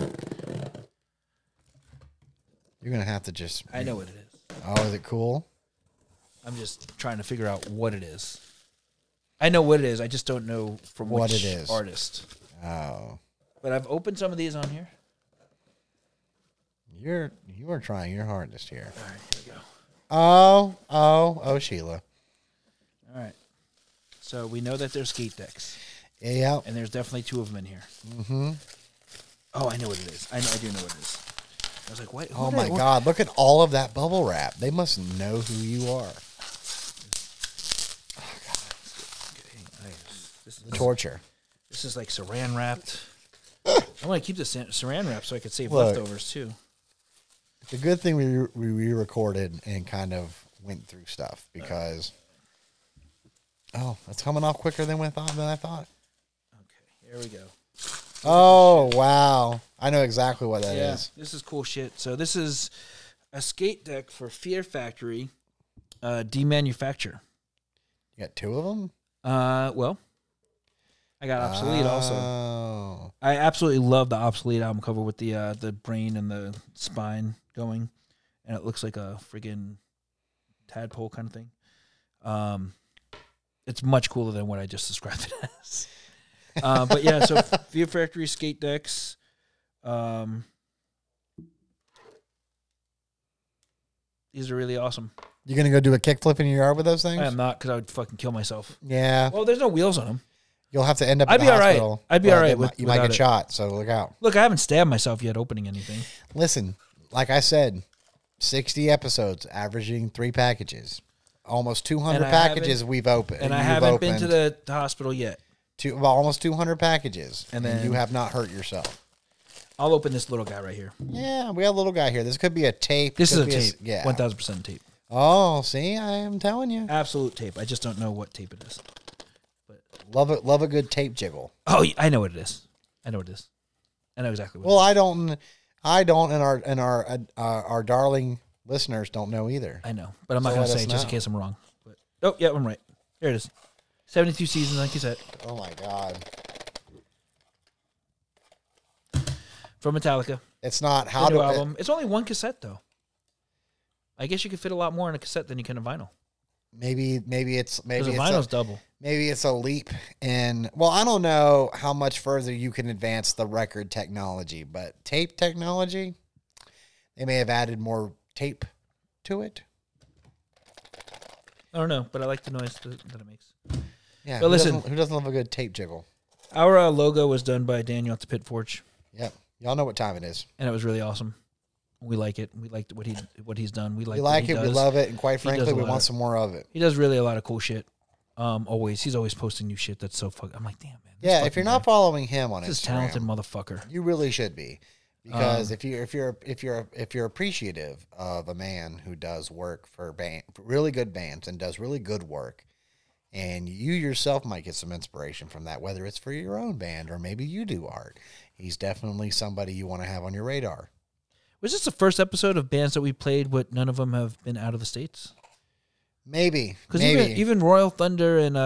You're going to have to just... I know what it is. Oh, is it cool? I'm just trying to figure out what it is. I know what it is. I just don't know from What which it is. artist. Oh. But I've opened some of these on here. You are trying your hardest here. All right, here we go. Oh, Sheila. All right. So we know that there's skate decks, Yeah. and there's definitely 2 of them in here. Mm-hmm. Oh, I know what it is. I do know what it is. I was like, what? Oh my God! Look at all of that bubble wrap. They must know who you are. This is Torture. This is like saran wrapped. I want to keep this saran wrapped so I could save Look. leftovers too. It's a good thing we re-recorded and kind of went through stuff because. Oh, that's coming off quicker than I thought. Okay, here we go. Oh wow! I know exactly what that is. This is cool shit. So this is a skate deck for Fear Factory, demanufacture. You got 2 of them. Well, I got Obsolete also. Oh. I absolutely love the Obsolete album cover with the brain and the spine going, and it looks like a friggin' tadpole kind of thing. It's much cooler than what I just described it as. But yeah, so Fear Factory skate decks. These are really awesome. You gonna go do a kickflip in your yard with those things? I am not, because I would fucking kill myself. Yeah. Well, there's no wheels on them. You'll have to end up. I'd in be the all right. hospital, I'd be but all right you might get without it. shot. So look out. Look, I haven't stabbed myself yet opening anything. Listen, like I said, 60 episodes, averaging 3 packages, almost 200 And I packages we've opened. And I you've haven't been opened. to the hospital yet. Almost 200 packages, And and then- you have not hurt yourself. I'll open this little guy right here. Yeah, we got a little guy here. This could be a tape. This is could a be tape. yeah. 1000% tape. Oh, see, I am telling you, Absolute tape. I just don't know what tape it is. love it. Love a good tape jiggle. Oh, I know what it is. I know exactly what Well, I don't, and our darling listeners don't know either. I know. But I'm not So going to let say us it just in know. case I'm wrong. But oh, yeah, I'm right. There it is. 72 seasons, like you said. Oh my God. from Metallica. It's not The how new to album. It's only one cassette though. I guess you could fit a lot more in a cassette than you can in a vinyl. maybe Because the vinyl's double. maybe it's a leap in. Well, I don't know how much further you can advance the record technology, but tape technology, they may have added more tape to it. I don't know, but I like the noise that it makes. Yeah, But listen, who doesn't love a good tape jiggle? Our logo was done by Daniel at the Pit Forge, Yep, y'all know what time it is. and it was really awesome. We like it. We liked what he's done. We We like it, we love it, and quite He does frankly, a we lot want of- some more of it. He does really a lot of cool shit. He's always posting new shit that's so fuck. I'm like, damn man. this Yeah, if fucking you're not guy, following him on this is Instagram, talented motherfucker. you really should be, because if you're appreciative of a man who does work for really good bands and does really good work, and you yourself might get some inspiration from that, whether it's for your own band or maybe you do art, he's definitely somebody you want to have on your radar. Was this the first episode of bands that we played, but none of them have been out of the States? Maybe Because even Royal Thunder and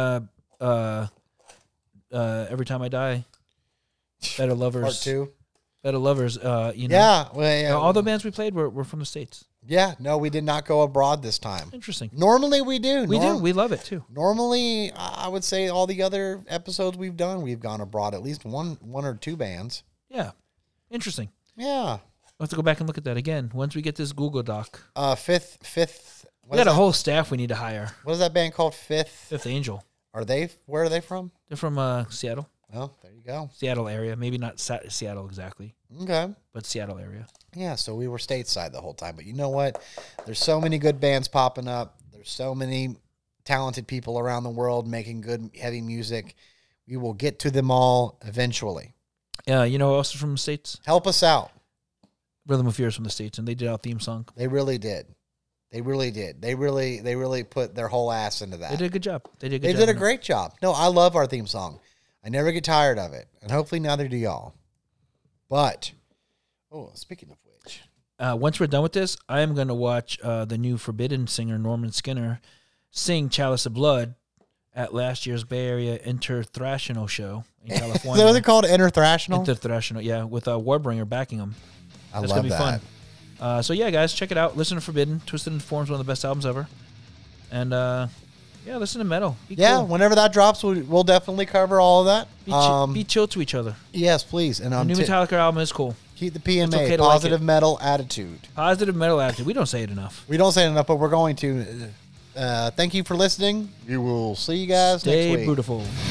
Every Time I Die, Better Lovers, part 2. Better Lovers. Yeah, well, yeah, all the bands we played were from the States. yeah. No, we did not go abroad this time. Interesting. Normally we do. We do. We love it too. Normally, I would say all the other episodes we've done, we've gone abroad. At least one or two bands. Yeah. Interesting. Yeah. We'll have to go back and look at that again once we get this Google Doc. Fifth. We got a whole staff we need to hire. What is that band called? Fifth Angel. Where are they from? They're from Seattle. Oh, there you go. Seattle area. Maybe not Seattle exactly, Okay. but Seattle area. Yeah, so we were stateside the whole time. But you know what? There's so many good bands popping up. There's so many talented people around the world making good, heavy music. We will get to them all eventually. Yeah, you know who else is from the States? Help us out. Rhythm of Fear is from the States, and they did our theme song. They really did. They really did. They really put their whole ass into that. They did a good job. They did a great job. No, I love our theme song. I never get tired of it. And hopefully neither do y'all. But, speaking of which. Once we're done with this, I am going to watch the new Forbidden singer, Norman Skinner, sing Chalice of Blood at last year's Bay Area Interthrational show in Is California. that what they're called? Interthrational? Interthrational, yeah, with Warbringer backing him. I That's love gonna be that. fun. So yeah, guys, check it out. Listen to Forbidden. Twisted Into Form is one of the best albums ever. And yeah, listen to metal. Be cool. Whenever that drops, we'll definitely cover all of that. Be chill to each other. Yes, please. And The new Metallica album is cool. keep the PMA, It's okay to like positive it. metal attitude. Positive metal attitude. We don't say it enough. We don't say it enough, but we're going to. Thank you for listening. We will see you guys next Stay week. beautiful.